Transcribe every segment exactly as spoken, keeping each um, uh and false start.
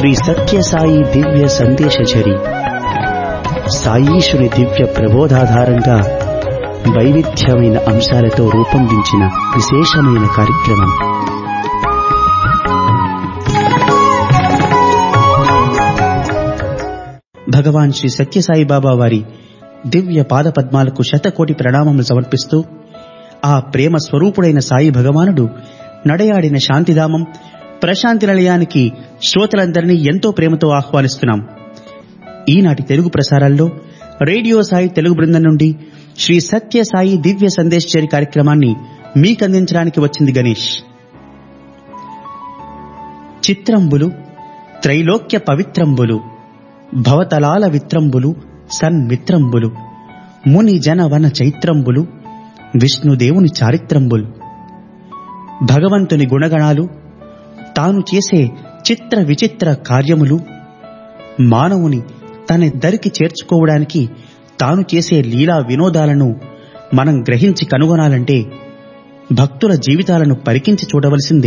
శ్రీ సత్యసాయి దివ్య సందేశచరి సాయీశుని దివ్య ప్రబోధాధారంగా వైవిధ్యమైన అంశాలతో రూపొందించిన విశేషమైన కార్యక్రమం. భగవాన్ శ్రీ సత్యసాయి బాబా వారి దివ్య పాద పద్మాలకు శతకోటి ప్రణామములు సమర్పిస్తూ ఆ ప్రేమ స్వరూపుడైన సాయి భగవానుడు నడయాడిన శాంతిధామం ప్రశాంతి నిలయానికి శ్రోతలందరినీ ఎంతో ప్రేమతో ఆహ్వానిస్తున్నాం. ఈనాటి తెలుగు ప్రసారాల్లో రేడియో సాయి తెలుగు బృందం నుండి శ్రీ సత్య సాయి దివ్య సందేశచరి కార్యక్రమాన్ని మీకందించడానికి వచ్చింది గణేష్. చిత్రంబులు త్రైలోక్య పవిత్రంబులు భవతలాల విత్రంబులు సన్మిత్రంబులు ముని జన వన చైత్రంబులు విష్ణుదేవుని చారిత్రంబులు. భగవంతుని గుణగణాలు, తాను చేసే చిత్ర విచిత్ర కార్యములు, మానవుని తన దరికి చేర్చుకోవడానికి తాను చేసే లీలా వినోదాలను మనం గ్రహించి కనుగొనాలంటే భక్తుల జీవితాలను పరికించి చూడవలసిందే.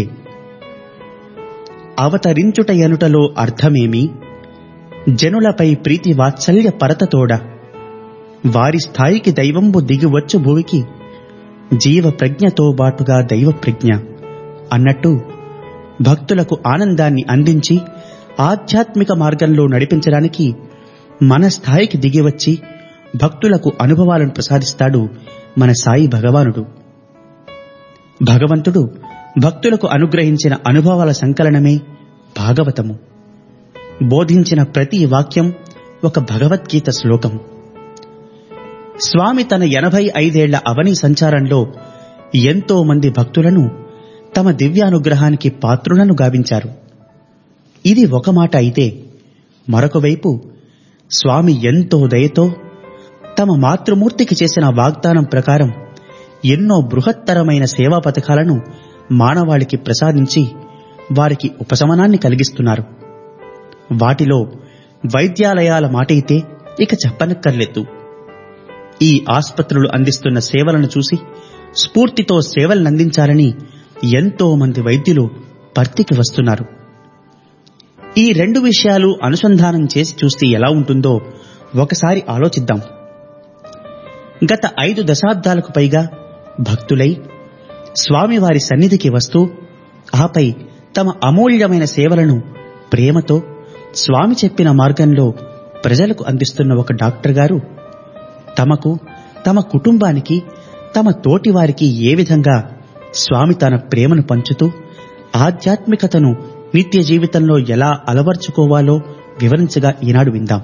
అవతరించుట ఎనుటలో అర్థమేమి, జనులపై ప్రీతి వాత్సల్య పరతతోడ, వారి స్థాయికి దైవంబు దిగివచ్చు భూమికి, జీవ ప్రజ్ఞతో బాటుగా దైవ ప్రజ్ఞ అన్నట్టు భక్తులకు ఆనందాన్ని అందించి ఆధ్యాత్మిక మార్గంలో నడిపించడానికి మన స్థాయికి దిగివచ్చి భక్తులకు అనుభవాలను ప్రసాదిస్తాడు మన సాయి భగవానుడు. భగవంతుడు భక్తులకు అనుగ్రహించిన అనుభవాల సంకలనమే భాగవతము. బోధించిన ప్రతి వాక్యం ఒక భగవద్గీత శ్లోకం. స్వామి తన ఎనభై ఐదేళ్ల అవని సంచారంలో ఎంతో మంది భక్తులను తమ దివ్యానుగ్రహానికి పాత్రులను గావించారు. ఇది ఒక మాట అయితే, మరొక వైపు స్వామి ఎంతో దయతో తమ మాతృమూర్తికి చేసిన వాగ్దానం ప్రకారం ఎన్నో బృహత్తరమైన సేవా పథకాలను మానవాళికి ప్రసాదించి వారికి ఉపశమనాన్ని కలిగిస్తున్నారు. వాటిలో వైద్యాలయాల మాటైతే ఇక చెప్పనక్కర్లేదు. ఈ ఆస్పత్రులు అందిస్తున్న సేవలను చూసి స్ఫూర్తితో సేవలనందించాలని ఎంతో మంది వైద్యులు భర్తీకి వస్తున్నారు. ఈ రెండు విషయాలు అనుసంధానం చేసి చూస్తే ఎలా ఉంటుందో ఒకసారి ఆలోచిద్దాం. గత ఐదు దశాబ్దాలకు పైగా భక్తులై స్వామివారి సన్నిధికి వస్తూ ఆపై తమ అమూల్యమైన సేవలను ప్రేమతో స్వామి చెప్పిన మార్గంలో ప్రజలకు అందిస్తున్న ఒక డాక్టర్ గారు తమకు, తమ కుటుంబానికి, తమ తోటి వారికి ఏ విధంగా స్వామి తన ప్రేమను పంచుతూ ఆధ్యాత్మికతను నిత్య జీవితంలో ఎలా అలవర్చుకోవాలో వివరించగా ఈనాడు విందాం.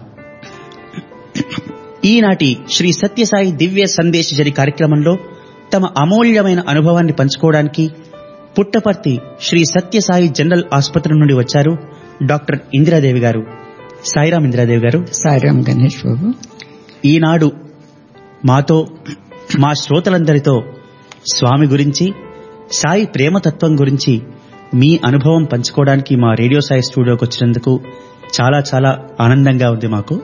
ఈనాటి శ్రీ సత్యసాయి దివ్య సందేశచరి కార్యక్రమంలో తమ అమూల్యమైన అనుభవాన్ని పంచుకోవడానికి పుట్టపర్తి శ్రీ సత్యసాయి జనరల్ ఆసుపత్రి నుండి వచ్చారు డాక్టర్ ఇందిరాదేవి గారు. సాయిరాం ఇందిరాదేవి గారు. సాయిరాం గణేష్ బాబు. ఈనాడు మాతో, మా శ్రోతలందరితో స్వామి గురించి, సాయి ప్రేమతత్వం గురించి మీ అనుభవం పంచుకోవడానికి మా రేడియో సాయి స్టూడియోకి వచ్చినందుకు చాలా చాలా ఆనందంగా ఉంది మాకు.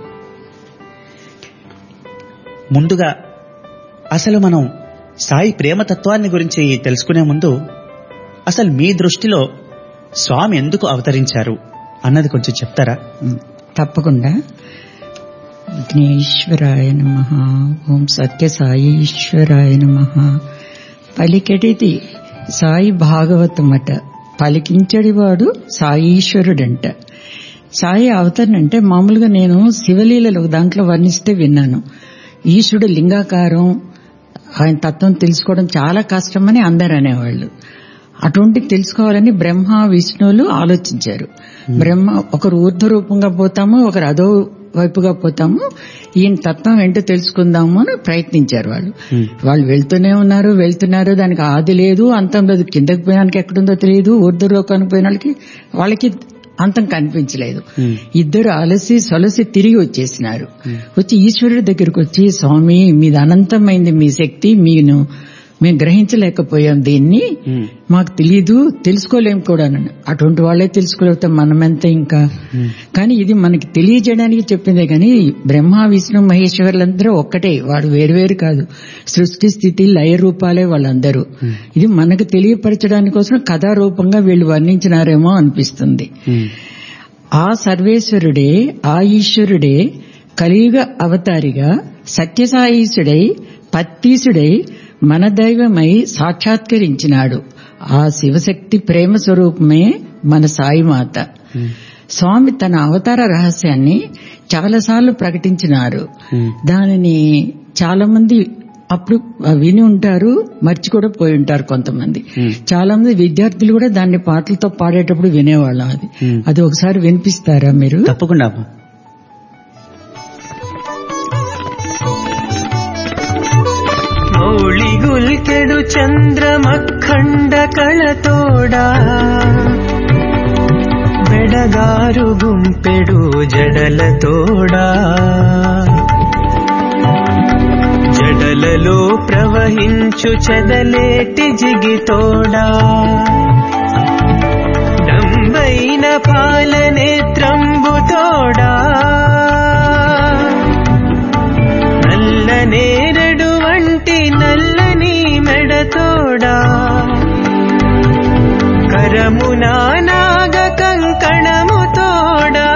ముందుగా అసలు మనం సాయి ప్రేమతత్వాన్ని గురించి తెలుసుకునే ముందు అసలు మీ దృష్టిలో స్వామి ఎందుకు అవతరించారు అన్నది కొంచెం చెప్తారా? తప్పకుండా. విఘ్నేశ్వరాయ నమః. ఓం సత్య సాయి ఈశ్వరాయ నమః. పలికెడిది సాయి భాగవతమట, పలికించడివాడు సాయీశ్వరుడంట. సాయి అవతరణ అంటే మామూలుగా నేను శివలీలలో దాంట్లో వర్ణిస్తే విన్నాను. ఈశ్వరుడు లింగాకారం, ఆయన తత్వం తెలుసుకోవడం చాలా కష్టమని అందరు అనేవాళ్ళు. అటువంటి తెలుసుకోవాలని బ్రహ్మ విష్ణువులు ఆలోచించారు. బ్రహ్మ ఒకరు ఊర్ధ్వ రూపంగా పోతాము, ఒకరు అదో వైపుగా పోతాము, ఈయన తత్వం ఏంటో తెలుసుకుందాము అని ప్రయత్నించారు. వాళ్ళు వాళ్ళు వెళ్తూనే ఉన్నారు వెళ్తున్నారు దానికి ఆది లేదు, అంతం లేదు. కిందకి పోయానికి ఎక్కడుందో తెలియదు, ఊర్ధ్వ రూపానికి పోయిన వాళ్ళకి వాళ్ళకి అంతం కనిపించలేదు. ఇద్దరు అలసి సొలసి తిరిగి వచ్చేసినారు. వచ్చి ఈశ్వరుడి దగ్గరకు వచ్చి, స్వామి మీది అనంతమైంది మీ శక్తి, మీను మేము గ్రహించలేకపోయాం, దీన్ని మాకు తెలియదు, తెలుసుకోలేం కూడా. అటువంటి వాళ్ళే తెలుసుకోలేకపోతే మనమెంత ఇంకా. కానీ ఇది మనకి తెలియజేయడానికి చెప్పిందే కానీ బ్రహ్మ విష్ణు మహేశ్వరులందరూ ఒక్కటే, వాడు వేరువేరు కాదు. సృష్టి స్థితి లయ రూపాలే వాళ్ళందరూ. ఇది మనకు తెలియపరచడానికి కోసం కథారూపంగా వీళ్ళు వర్ణించినారేమో అనిపిస్తుంది. ఆ సర్వేశ్వరుడే, ఆ ఈశ్వరుడే కలియుగ అవతారిగా సత్యసాయీసుడై పత్తీసుడై మన దైవమై సాక్షాత్కరించినాడు. ఆ శివశక్తి ప్రేమ స్వరూపమే మన సాయిమాత. స్వామి తన అవతార రహస్యాన్ని చాలాసార్లు ప్రకటించినారు. దానిని చాలా మంది అప్పుడు విని ఉంటారు, మర్చి కూడా పోయి ఉంటారు కొంతమంది. చాలా మంది విద్యార్థులు కూడా దాన్ని పాటలతో పాడేటప్పుడు వినేవాళ్ళం. అది అది ఒకసారి వినిపిస్తారా మీరు? తప్పకుండా. మౌళిగుల్కెడు చంద్రమఖండ కళతోడా బెడగారు గుంపెడు జడలతోడా జడలలో ప్రవహించు చెదలేటి జిగితోడా డంబైన పాలనేత్రంబుతోడా నల్ల నేరడు వంటి నల్లని మెడతోడా కరమునా నాగ కంకణముతోడా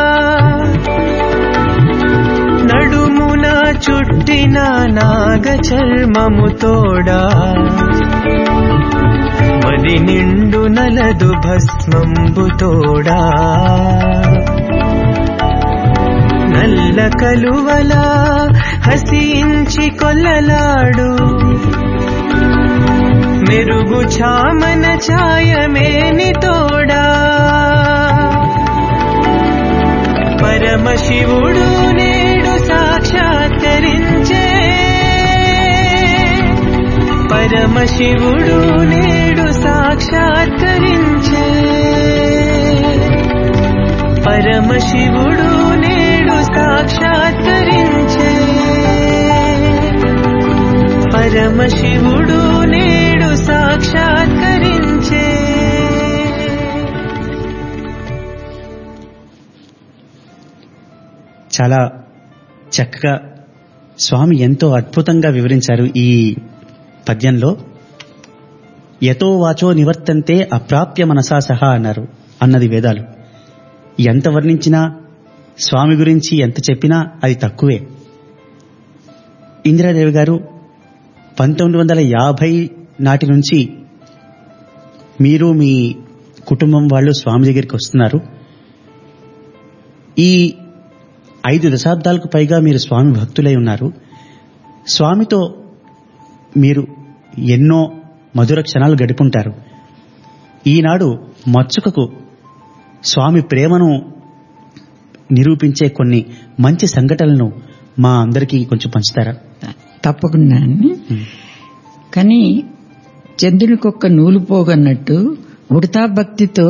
నడుమున చుట్టిన నాగ చర్మముతోడా మది నిండు నలదు భస్మంబుతోడా నల్ల కలువలా హసించి కొల్లలాడు మెరుగు చామన ఛాయమేని తోడా పరమశివుడు నేడు సాక్షాత్కరించే పరమశివుడు నేడు సాక్షాత్కరించే పరమశివుడు నేడు సాక్షాత్కరించే పరమశివుడు నేడు సాక్షాత్కరించే. చాలా చక్కగా స్వామి ఎంతో అద్భుతంగా వివరించారు ఈ పద్యంలో. యతో వాచో నివర్తంతే అప్రాప్య మనసా సహా అన్నారు అన్నది వేదాలు. ఎంత వర్ణించినా స్వామి గురించి ఎంత చెప్పినా అది తక్కువే. ఇందిరాదేవి గారు పంతొమ్మిది వందల యాభై నాటి నుంచి మీరు మీ కుటుంబం వాళ్ళు స్వామి దగ్గరికి వస్తున్నారు. ఈ ఐదు దశాబ్దాలకు పైగా మీరు స్వామి భక్తులై ఉన్నారు. స్వామితో మీరు ఎన్నో మధుర క్షణాలు గడుపుంటారు. ఈనాడు మచ్చుకకు స్వామి ప్రేమను నిరూపించే కొన్ని మంచి సంఘటనలను మా అందరికీ కొంచెం పంచుతారా? తప్పకుండా. కానీ చంద్రునికొక్క నూలు పోగన్నట్టు ఉడతా భక్తితో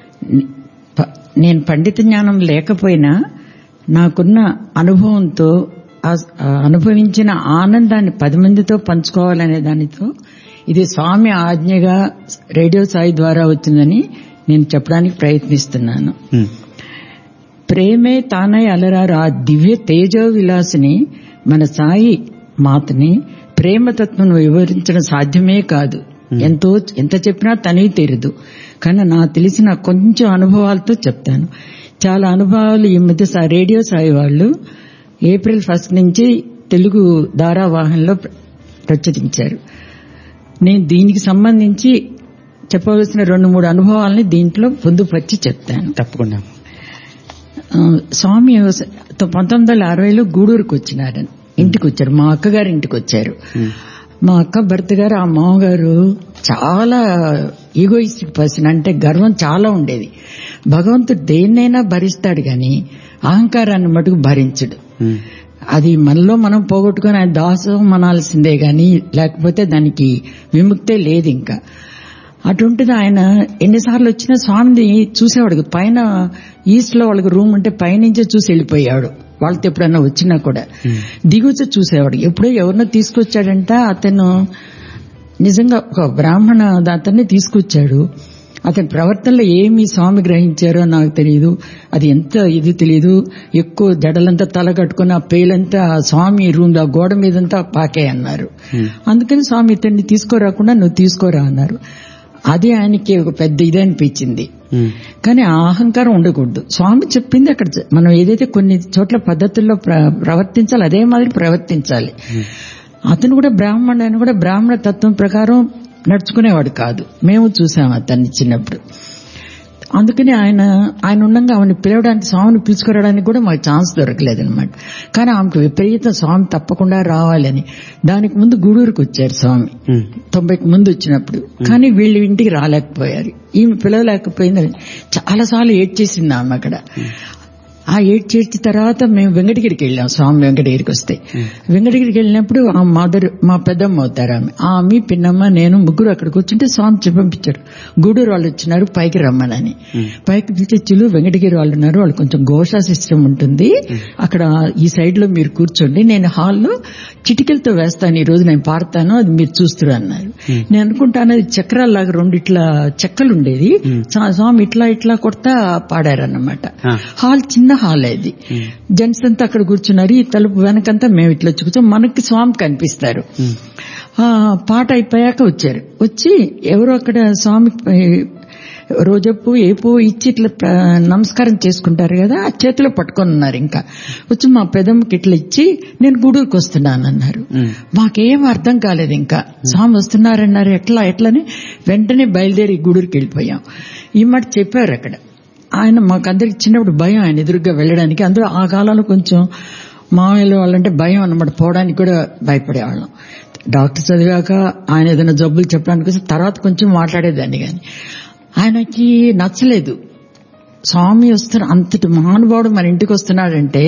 నేను పండిత జ్ఞానం లేకపోయినా నాకున్న అనుభవంతో అనుభవించిన ఆనందాన్ని పది మందితో పంచుకోవాలనే దానితో ఇది స్వామి ఆజ్ఞగా రేడియో సాయి ద్వారా వచ్చిందని నేను చెప్పడానికి ప్రయత్నిస్తున్నాను. ప్రేమే తానై అలరారు ఆ దివ్య తేజో విలాసిని మన సాయి మాతని ప్రేమతత్వం వివరించడం సాధ్యమే కాదు. ఎంతో ఎంత చెప్పినా తనివి తీరదు. కానీ నాకు తెలిసిన కొంచెం అనుభవాలతో చెప్తాను. చాలా అనుభవాలు ఈ మధ్య రేడియో సాయి వాళ్ళు ఏప్రిల్ ఫస్ట్ నుంచి తెలుగు ధారావాహంలో ప్రచురించారు. నేను దీనికి సంబంధించి చెప్పవలసిన రెండు మూడు అనుభవాలని దీంట్లో పొందుపరిచి చెప్తాను. తప్పకుండా. స్వామి పంతొమ్మిది వందల అరవైలో గూడూరుకు వచ్చినారు, ఇంటికి వచ్చారు, మా అక్కగారి ఇంటికి వచ్చారు. మా అక్క భర్త గారు ఆ మామగారు చాలా ఈగోయిస్టిక్ పర్సన్, అంటే గర్వం చాలా ఉండేది. భగవంతుడు దేన్నైనా భరిస్తాడు గాని అహంకారాన్ని మటుకు భరించడు. అది మనలో మనం పోగొట్టుకుని ఆయన దాసం మనాల్సిందే గాని లేకపోతే దానికి విముక్తే లేదు. ఇంకా అటుంటిది ఆయన ఎన్నిసార్లు వచ్చినా స్వామిని చూసేవాడు. పైన ఈస్ట్ లో వాళ్ళకి రూమ్ ఉంటే పైనుంచే చూసి వెళ్ళిపోయాడు. వాళ్ళతో ఎప్పుడన్నా వచ్చినా కూడా దిగుచు చూసేవాడు. ఎప్పుడో ఎవరినో తీసుకొచ్చాడంట, అతను నిజంగా ఒక బ్రాహ్మణ అతన్ని తీసుకొచ్చాడు. అతని ప్రవర్తనలో ఏమి స్వామి గ్రహించారో నాకు తెలియదు, అది ఎంత ఇది తెలియదు. ఎక్కువ జడలంతా తల కట్టుకుని ఆ పేలంతా స్వామి రూమ్ ఆ గోడ మీదంతా పాకే అన్నారు. అందుకని స్వామి ఇతన్ని తీసుకోరాకుండా నువ్వు తీసుకోరా అన్నారు. అది ఆయనకి ఒక పెద్ద ఇది అనిపించింది. కానీ ఆ అహంకారం ఉండకూడదు. స్వామి చెప్పింది అక్కడ మనం ఏదైతే కొన్ని చోట్ల పద్ధతుల్లో ప్రవర్తించాలి అదే మాదిరి ప్రవర్తించాలి. అతను కూడా బ్రాహ్మణుడు, ఆయన కూడా బ్రాహ్మణ తత్వం ప్రకారం నడుచుకునేవాడు కాదు. మేము చూసాం అతన్ని చిన్నప్పుడు. అందుకని ఆయన ఆయన ఉండగా ఆమెను పిలవడానికి, స్వామిని పిలుచుకురావడానికి కూడా మాకు ఛాన్స్ దొరకలేదనమాట. కానీ ఆమెకు విపరీతం స్వామి తప్పకుండా రావాలని. దానికి ముందు గూడూరుకు వచ్చారు స్వామి, తొంభైకి ముందు వచ్చినప్పుడు. కానీ వీళ్ళు ఇంటికి రాలేకపోయారు. ఈమె పిలవలేకపోయిందని చాలాసార్లు ఏడ్చేసింది ఆమె అక్కడ. ఆ ఏడ్ చేర్చిన తర్వాత మేము వెంకటగిరికి వెళ్ళాం. స్వామి వెంకటగిరికి వస్తే వెంకటగిరికి వెళ్ళినప్పుడు ఆ మదర్ మా పెద్దమ్మ అవుతారు ఆమె, ఆమె పిన్నమ్మ నేను ముగ్గురు అక్కడ కూర్చుంటే స్వామి చెప్పంపించారు, గూడూరు వాళ్ళు వచ్చినారు పైకి రమ్మనని. పైకి పిలిచిలు వెంకటగిరి వాళ్ళు ఉన్నారు, వాళ్ళు కొంచెం ఘోషా సిస్టమ్ ఉంటుంది అక్కడ, ఈ సైడ్ లో మీరు కూర్చోండి, నేను హాల్లో చిటికలతో వేస్తాను, ఈ రోజు నేను పాడతాను, అది మీరు చూస్తున్నారు అన్నారు. నేను అనుకుంటాను అది చక్రాల్లాగా రెండు ఇట్లా చెక్కలు ఉండేది, స్వామి ఇట్లా ఇట్లా కొడతా పాడారన్నమాట. హాల్ చిన్న హాల్ అది, జెంట్స్ అంతా అక్కడ కూర్చున్నారు. ఈ తలుపు వెనకంతా మేము ఇట్లా వచ్చి కూర్చొని మనకి స్వామి కనిపిస్తారు. ఆ పాట అయిపోయాక వచ్చారు. వచ్చి ఎవరో అక్కడ స్వామి రోజపు ఏ పువ్వు ఇచ్చి ఇట్లా నమస్కారం చేసుకుంటారు కదా, ఆ చేతిలో పట్టుకొని ఉన్నారు. ఇంకా వచ్చి మా పెదమ్మకి ఇట్లా ఇచ్చి నేను గూడూరుకు వస్తున్నానన్నారు. మాకేం అర్థం కాలేదు. ఇంకా స్వామి వస్తున్నారన్నారు, ఎట్లా ఎట్లని వెంటనే బయలుదేరి గూడూరుకి వెళ్ళిపోయాం. ఈ మాట చెప్పారు అక్కడ. ఆయన మాకందరికి చిన్నప్పుడు భయం ఆయన ఎదురుగా వెళ్ళడానికి. అందులో ఆ కాలంలో కొంచెం మామయ్యలు వాళ్ళంటే భయం అన్నమాట, పోవడానికి కూడా భయపడేవాళ్ళం. డాక్టర్ చదివాక ఆయన ఏదైనా జబ్బులు చెప్పడానికి వస్తే తర్వాత కొంచెం మాట్లాడేదాన్ని. కానీ ఆయనకి నచ్చలేదు స్వామి వస్తున్న అంతటి మహానుభావుడు మన ఇంటికి వస్తున్నాడంటే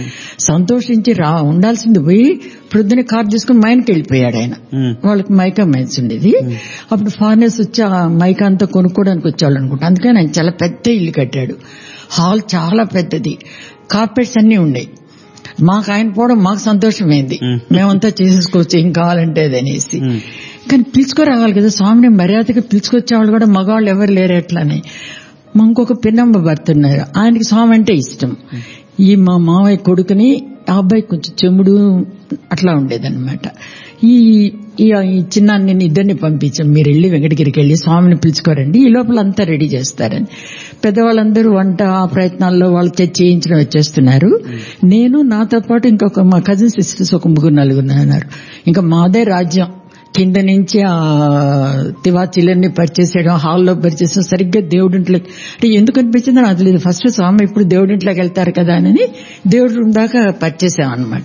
సంతోషించి రా ఉండాల్సింది పోయి ప్రొద్దున కార్ తీసుకుని మైన్కి వెళ్ళిపోయాడు ఆయన. వాళ్ళకి మైకా మైన్స్ ఉండేది అప్పుడు. ఫారినర్స్ వచ్చి ఆ మైకా అంతా కొనుక్కోవడానికి వచ్చేవాళ్ళు అనుకుంటా. అందుకని ఆయన చాలా పెద్ద ఇల్లు కట్టాడు. హాల్ చాలా పెద్దది, కార్పెట్స్ అన్ని ఉన్నాయి. మాకు ఆయన పోవడం మాకు సంతోషమైంది, మేమంతా చేసేసుకోవచ్చు ఏం కావాలంటే అది అనేసి. కానీ పిలుచుకోరావాలి కదా స్వామిని, మర్యాదగా పిలుచుకొచ్చేవాళ్ళు కూడా మగవాళ్ళు ఎవరు లేరు ఎట్లని. ఇంకొక పిన్నమ్మ భర్త ఉన్నారు, ఆయనకి స్వామి అంటే ఇష్టం. ఈ మా మావయ్య కొడుకుని ఆ అబ్బాయి కొంచెం చెముడు అట్లా ఉండేదన్నమాట. ఈ ఈ చిన్నాన్ని నేను ఇద్దరిని పంపించాం, మీరు వెళ్ళి వెంకటగిరికి వెళ్ళి స్వామిని పిలుచుకోరండి, ఈ లోపల అంతా రెడీ చేస్తారని. పెద్దవాళ్ళందరూ వంట ఆ ప్రయత్నాల్లో వాళ్ళు చేయించడం వచ్చేస్తున్నారు. నేను నాతో పాటు ఇంకొక మా కజిన్ సిస్టర్స్ ఒక ముగ్గురు నలుగురు ఉన్నారు. ఇంకా మాదే రాజ్యం. కింద నుంచి ఆ తివాచీలన్నీ పరిచేసేయడం, హాల్లో పరిచేసాం. సరిగ్గా దేవుడింట్లో అంటే ఎందుకు అనిపించిందో నాకు తెలియదు. ఫస్ట్ స్వామి ఇప్పుడు దేవుడింట్లోకి వెళ్తారు కదా అని దేవుడి రూమ్ దాకా పరిచేసాం అనమాట.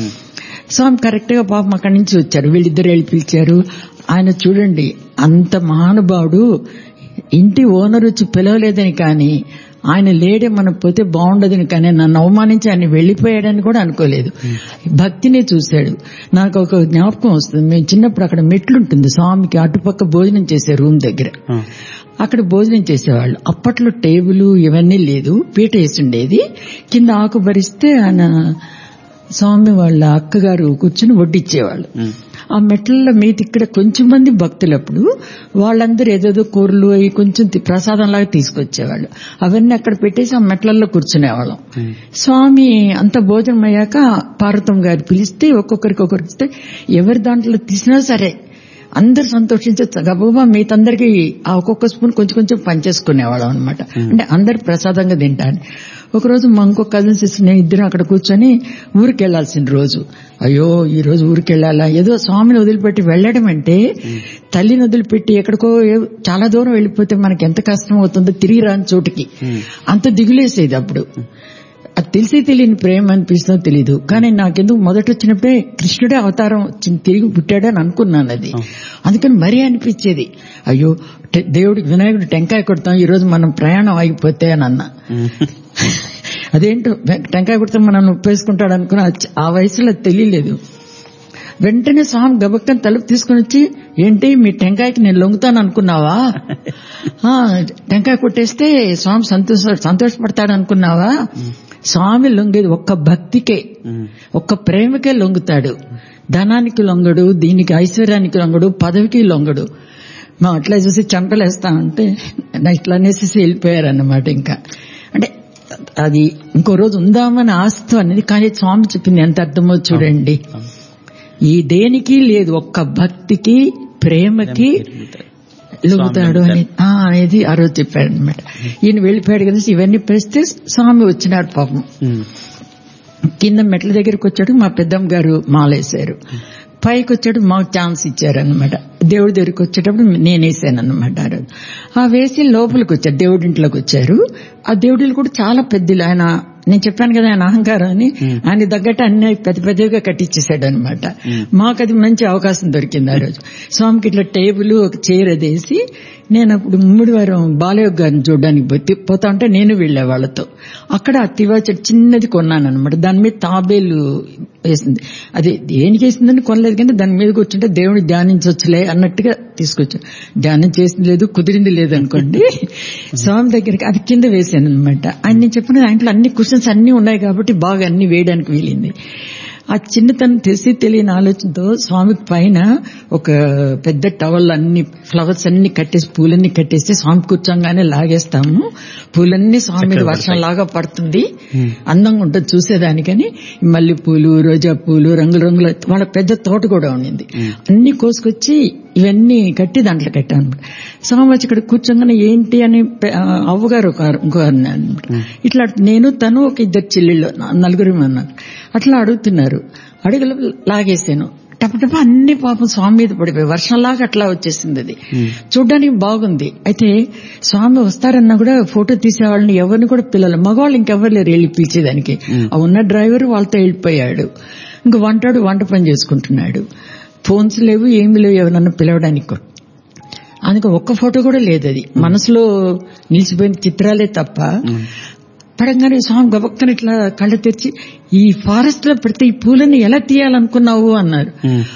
స్వామి కరెక్ట్ గా పాపం అక్కడి నుంచి వచ్చారు, వీళ్ళిద్దరు వెళ్ళి పిలిచారు. ఆయన చూడండి అంత మహానుభావుడు, ఇంటి ఓనర్ వచ్చి పిలవలేదని కానీ ఆయన లేడే మనం పోతే బాగుండదని కానీ నన్ను అవమానించి ఆయన వెళ్లిపోయాడని కూడా అనుకోలేదు. భక్తినే చూశాడు. నాకు ఒక జ్ఞాపకం వస్తుంది, మేము చిన్నప్పుడు అక్కడ మెట్లుంటుంది స్వామికి అటుపక్క భోజనం చేసే రూమ్ దగ్గర, అక్కడ భోజనం చేసేవాళ్ళు. అప్పట్లో టేబుల్ ఇవన్నీ లేదు, పీట వేసి ఉండేది. కింద ఆకు భరిస్తే ఆయన స్వామి వాళ్ళ అక్కగారు కూర్చుని వడ్డిచ్చేవాళ్ళు. ఆ మెట్లలో మీది ఇక్కడ కొంచెం మంది భక్తులప్పుడు వాళ్ళందరూ ఏదేదో కూరలు అవి కొంచెం ప్రసాదంలాగా తీసుకొచ్చేవాళ్ళు. అవన్నీ అక్కడ పెట్టేసి ఆ మెట్లలో కూర్చునేవాళ్ళం. స్వామి అంత భోజనం అయ్యాక పార్వతం గారు పిలిస్తే ఒక్కొక్కరికి ఒక్కొక్కరికి ఇస్తే ఎవరి దాంట్లో తీసినా సరే అందరు సంతోషించచ్చు. గబగబా మీతందరికీ ఆ ఒక్కొక్క స్పూన్ కొంచెం కొంచెం పంచేసుకునేవాళ్ళం అనమాట. అంటే అందరు ప్రసాదంగా తింటాను. ఒకరోజు మా ఇంకో కజిన్ సిస్టర్ నేను ఇద్దరం అక్కడ కూర్చొని ఊరికి వెళ్లాల్సిన రోజు, అయ్యో ఈ రోజు ఊరికి వెళ్ళాలా, ఏదో స్వామిని వదిలిపెట్టి వెళ్లడం అంటే తల్లిని వదిలిపెట్టి ఎక్కడికో చాలా దూరం వెళ్ళిపోతే మనకి ఎంత కష్టం అవుతుందో తిరిగి రాని చోటుకి, అంత దిగులేసేది అప్పుడు. అది తెలిసి తెలియని ప్రేమ అనిపిస్తుందో తెలీదు. కానీ నాకెందుకు మొదట వచ్చినప్పుడే కృష్ణుడే అవతారం తిరిగి పుట్టాడని అనుకున్నాను. అది అందుకని మరీ అనిపించేది, అయ్యో దేవుడికి వినాయకుడు టెంకాయ కొడతాం ఈ రోజు మనం ప్రయాణం ఆగిపోతే అని అన్నా. అదేంటో టెంకాయ కొడితే మనం ఉప్పేసుకుంటాడు అనుకున్నా. ఆ వయసులో తెలియలేదు. వెంటనే స్వామి గబక్కని తలుపు తీసుకుని వచ్చి, ఏంటి మీ టెంకాయకి నేను లొంగుతాను అనుకున్నావా, టెంకాయ కొట్టేస్తే స్వామి సంతోష సంతోషపడతాడు అనుకున్నావా. స్వామి లొంగేది ఒక్క భక్తికే, ఒక్క ప్రేమకే లొంగుతాడు. ధనానికి లొంగడు, దీనికి ఐశ్వర్యానికి లొంగడు, పదవికి లొంగడు. మా అట్లా చూసి చంపలేస్తామంటే ఇట్లా అనేసి వెళ్ళిపోయారన్నమాట. ఇంకా అంటే అది ఇంకో రోజు ఉందామని ఆస్తి అనేది. కానీ స్వామి చెప్పింది ఎంత అర్థమో చూడండి. ఈ దేనికి లేదు, ఒక్క భక్తికి ప్రేమకి లొంగుతాడు అని ఆ, అనేది ఆ రోజు చెప్పాడు అనమాట. ఈయన వెళ్ళిపోయాడు కదా, ఇవన్నీ పరిస్తే స్వామి వచ్చినాడు పాపం. కింద మెట్ల దగ్గరికి వచ్చాడు, మా పెద్దమ్మ గారు మాలేశారు. పైకి వచ్చాడు, మాకు ఛాన్స్ ఇచ్చారు అనమాట. దేవుడి దగ్గరికి వచ్చేటప్పుడు నేను వేసాను అనమాట ఆ రోజు. ఆ వేసి లోపలికి వచ్చారు, దేవుడి ఇంట్లోకి వచ్చారు. ఆ దేవుడిలు కూడా చాలా పెద్దలు. ఆయన నేను చెప్పాను కదా ఆయన అహంకారం అని, ఆయన తగ్గట్టు అన్ని పెద్ద పెద్దగా కట్టించేశాడు అనమాట. మాకు అది మంచి అవకాశం దొరికింది ఆ రోజు. స్వామికి ఇట్లా టేబుల్ ఒక చైర్ అదేసి, నేను అప్పుడు ముమ్మిడివారం బాలయ్య గారిని చూడడానికి పోతా ఉంటే నేను వెళ్లే వాళ్ళతో. అక్కడ ఆ తివాచడి చిన్నది కొన్నాను అనమాట. దాని మీద తాబేలు వేసింది. అది దేనికి వేసిందని కొనలేదు, కానీ దాని మీద కూర్చుంటే దేవుని ధ్యానించవచ్చులే అన్నట్టుగా తీసుకొచ్చాను. ధ్యానం చేసింది లేదు, కుదిరింది లేదు అనుకోండి. స్వామి దగ్గరికి అది కింద వేసాను అనమాట. ఆయన నేను చెప్పిన దాంట్లో అన్ని క్వశ్చన్స్ అన్ని ఉన్నాయి కాబట్టి బాగా అన్ని వేయడానికి వీలింది. ఆ చిన్నతనం తెలిసి తెలియని ఆలోచనతో స్వామికి పైన ఒక పెద్ద టవల్ అన్ని ఫ్లవర్స్ అన్ని కట్టేసి పూలన్నీ కట్టేస్తే స్వామి కూర్చోగానే లాగేస్తాము. పూలన్నీ స్వామి మీద వర్షం లాగా పడుతుంది, అందంగా ఉంటుంది చూసేదానికని. మల్లె పూలు, రోజా పూలు, రంగుల రంగుల వాళ్ళ పెద్ద తోట కూడా ఉండింది. అన్ని కోసుకొచ్చి ఇవన్నీ కట్టి దాంట్లో కట్టాను. స్వామి వచ్చి ఇక్కడ కూర్చోగానే ఏంటి అని అవ్వగారు ఇంకో అనమాట. ఇట్లా నేను తను ఒక ఇద్దరు చెల్లెళ్ళు నలుగురు అన్నారు. అట్లా అడుగుతున్నారు. అడుగులు లాగేసాను. టపటప అన్ని పాపం స్వామి మీద పడిపోయి వర్షంలాగా అట్లా వచ్చేసింది. అది చూడ్డానికి బాగుంది. అయితే స్వామి వస్తారన్నా కూడా ఫోటో తీసేవాళ్ళని ఎవరిని కూడా పిల్లలు మగవాళ్ళు ఇంకెవరు లేరు వెళ్ళి పిలిచేదానికి. ఆ ఉన్న డ్రైవర్ వాళ్ళతో వెళ్ళిపోయాడు. ఇంక వంటాడు వంట పని చేసుకుంటున్నాడు. ఫోన్స్ లేవు, ఏమి లేవు ఎవరన్నా పిలవడానికి. అందుకే ఒక్క ఫోటో కూడా లేదు. అది మనసులో నిలిచిపోయిన చిత్రాలే తప్ప. పడంగానే స్వామి గబక్కని ఇట్లా కళ్ళు తెరిచి, ఈ ఫారెస్ట్ లో పెడితే ఈ పూలని ఎలా తీయాలనుకున్నావు అన్నారు.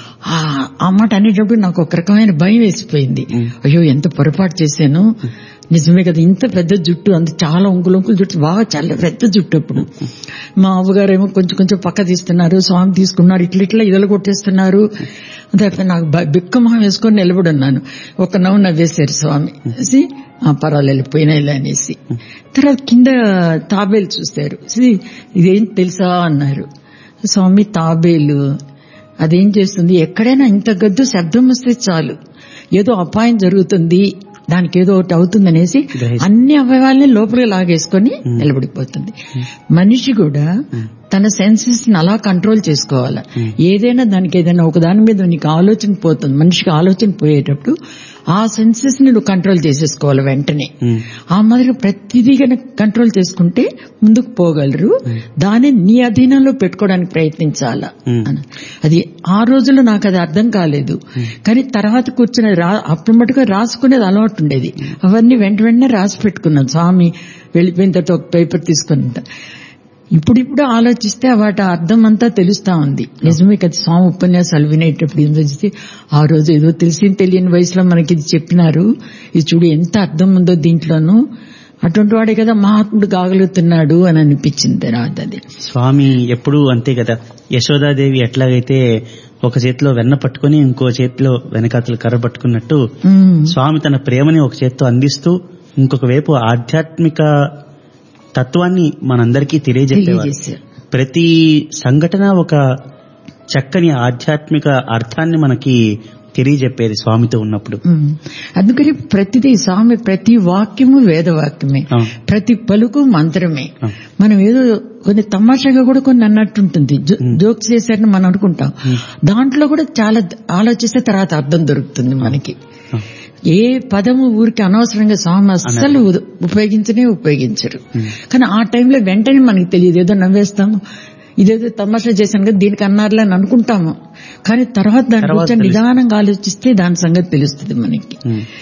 ఆ మాట అనేటప్పుడు నాకు ఒక రకమైన భయం వేసిపోయింది. అయ్యో ఎంత పొరపాటు చేశాను, నిజమే కదా, ఇంత పెద్ద జుట్టు, అంత చాలా ఒంకులొంకులు జుట్టు, బాగా చాలా పెద్ద జుట్టు. అప్పుడు మా అవ్వగారేమో కొంచెం కొంచెం పక్క తీస్తున్నారు, స్వామి తీసుకున్నారు, ఇట్లా ఇట్లా ఇదలు కొట్టేస్తున్నారు. అంతే నాకు బిక్కమొహం వేసుకొని నిలబడున్నాను. ఒక నవ్వు నవ్వేశారు స్వామి. పర్వాలేదు వెళ్ళిపోయినా ఇలా అనేసి. తర్వాత కింద తాబేలు చూశారు. ఇదేం తెలుసా అన్నారు. స్వామి తాబేలు అదేం చేస్తుంది, ఎక్కడైనా ఇంత గద్దు శబ్దం వస్తే చాలు ఏదో అపాయం జరుగుతుంది, దానికి ఏదో ఒకటి అవుతుందనేసి అన్ని అవయవాల్ని లోపలికి లాగేసుకొని నిలబడిపోతుంది. మనిషి కూడా తన సెన్సెస్ ని అలా కంట్రోల్ చేసుకోవాలి. ఏదైనా దానికి ఏదైనా ఒక దాని మీద నీకు ఆలోచన పోతుంది, మనిషికి ఆలోచన పోయేటప్పుడు ఆ సెన్సెస్ ని నువ్వు కంట్రోల్ చేసేసుకోవాలి వెంటనే. ఆ మాదిరి ప్రతిదీ కనుక కంట్రోల్ చేసుకుంటే ముందుకు పోగలరు. దాన్ని నీ అధీనంలో పెట్టుకోవడానికి ప్రయత్నించాల. అది ఆ రోజుల్లో నాకు అది అర్థం కాలేదు, కానీ తర్వాత కూర్చుని అప్పుడు మటుగా రాసుకునేది అలవాటు ఉండేది. అవన్నీ వెంట వెంటనే రాసి పెట్టుకున్నాను. స్వామి వెళ్ళిపోయిన తర్వాత ఒక పేపర్ తీసుకుని ఇప్పుడిప్పుడు ఆలోచిస్తే వాటి అర్థం అంతా తెలుస్తా ఉంది. నిజమే కదా, స్వామి ఉపన్యాసాలు వినేటప్పుడు ఏం తెలిస్తే ఆ రోజు ఏదో తెలిసి తెలియని వయసులో మనకి ఇది చెప్పినారు, ఇది చూడు ఎంత అర్థం ఉందో దీంట్లోనూ, అటువంటి వాడే కదా మహాత్ముడు కాగలుగుతున్నాడు అని అనిపించింది తర్వాత. అది స్వామి ఎప్పుడూ అంతే కదా, యశోదాదేవి ఎట్లాగైతే ఒక చేతిలో వెన్న పట్టుకుని ఇంకో చేతిలో వెనకాతలు కర్ర పట్టుకున్నట్టు స్వామి తన ప్రేమని ఒక చేతితో అందిస్తూ ఇంకొక వైపు ఆధ్యాత్మిక తత్వాన్ని మనందరికీ తెలియజెప్పేవారు. ప్రతి సంఘటన ఒక చక్కని ఆధ్యాత్మిక అర్థాన్ని మనకి తెలియజెప్పేది స్వామితో ఉన్నప్పుడు. అందుకని ప్రతిదీ స్వామి ప్రతి వాక్యము వేదవాక్యమే, ప్రతి పలుకు మంత్రమే. మనం ఏదో కొన్ని తమాషాగా కూడా కొన్ని అన్నట్టుంటుంది, జోక్స్ చేశారని మనం అనుకుంటాం, దాంట్లో కూడా చాలా ఆలోచిస్తే తర్వాత అర్థం దొరుకుతుంది మనకి. ఏ పదము ఊరికి అనవసరంగా స్వామి అస్సలు ఉపయోగించనే ఉపయోగించరు. కానీ ఆ టైంలో వెంటనే మనకి తెలియదు, ఏదో నవ్వేస్తాము, ఇదేదో తమాషా చేశాను కదా దీనికి అన్నారులే అని అనుకుంటాము, కానీ తర్వాత దాని గురించి నిదానంగా ఆలోచిస్తే దాని సంగతి తెలుస్తుంది మనకి.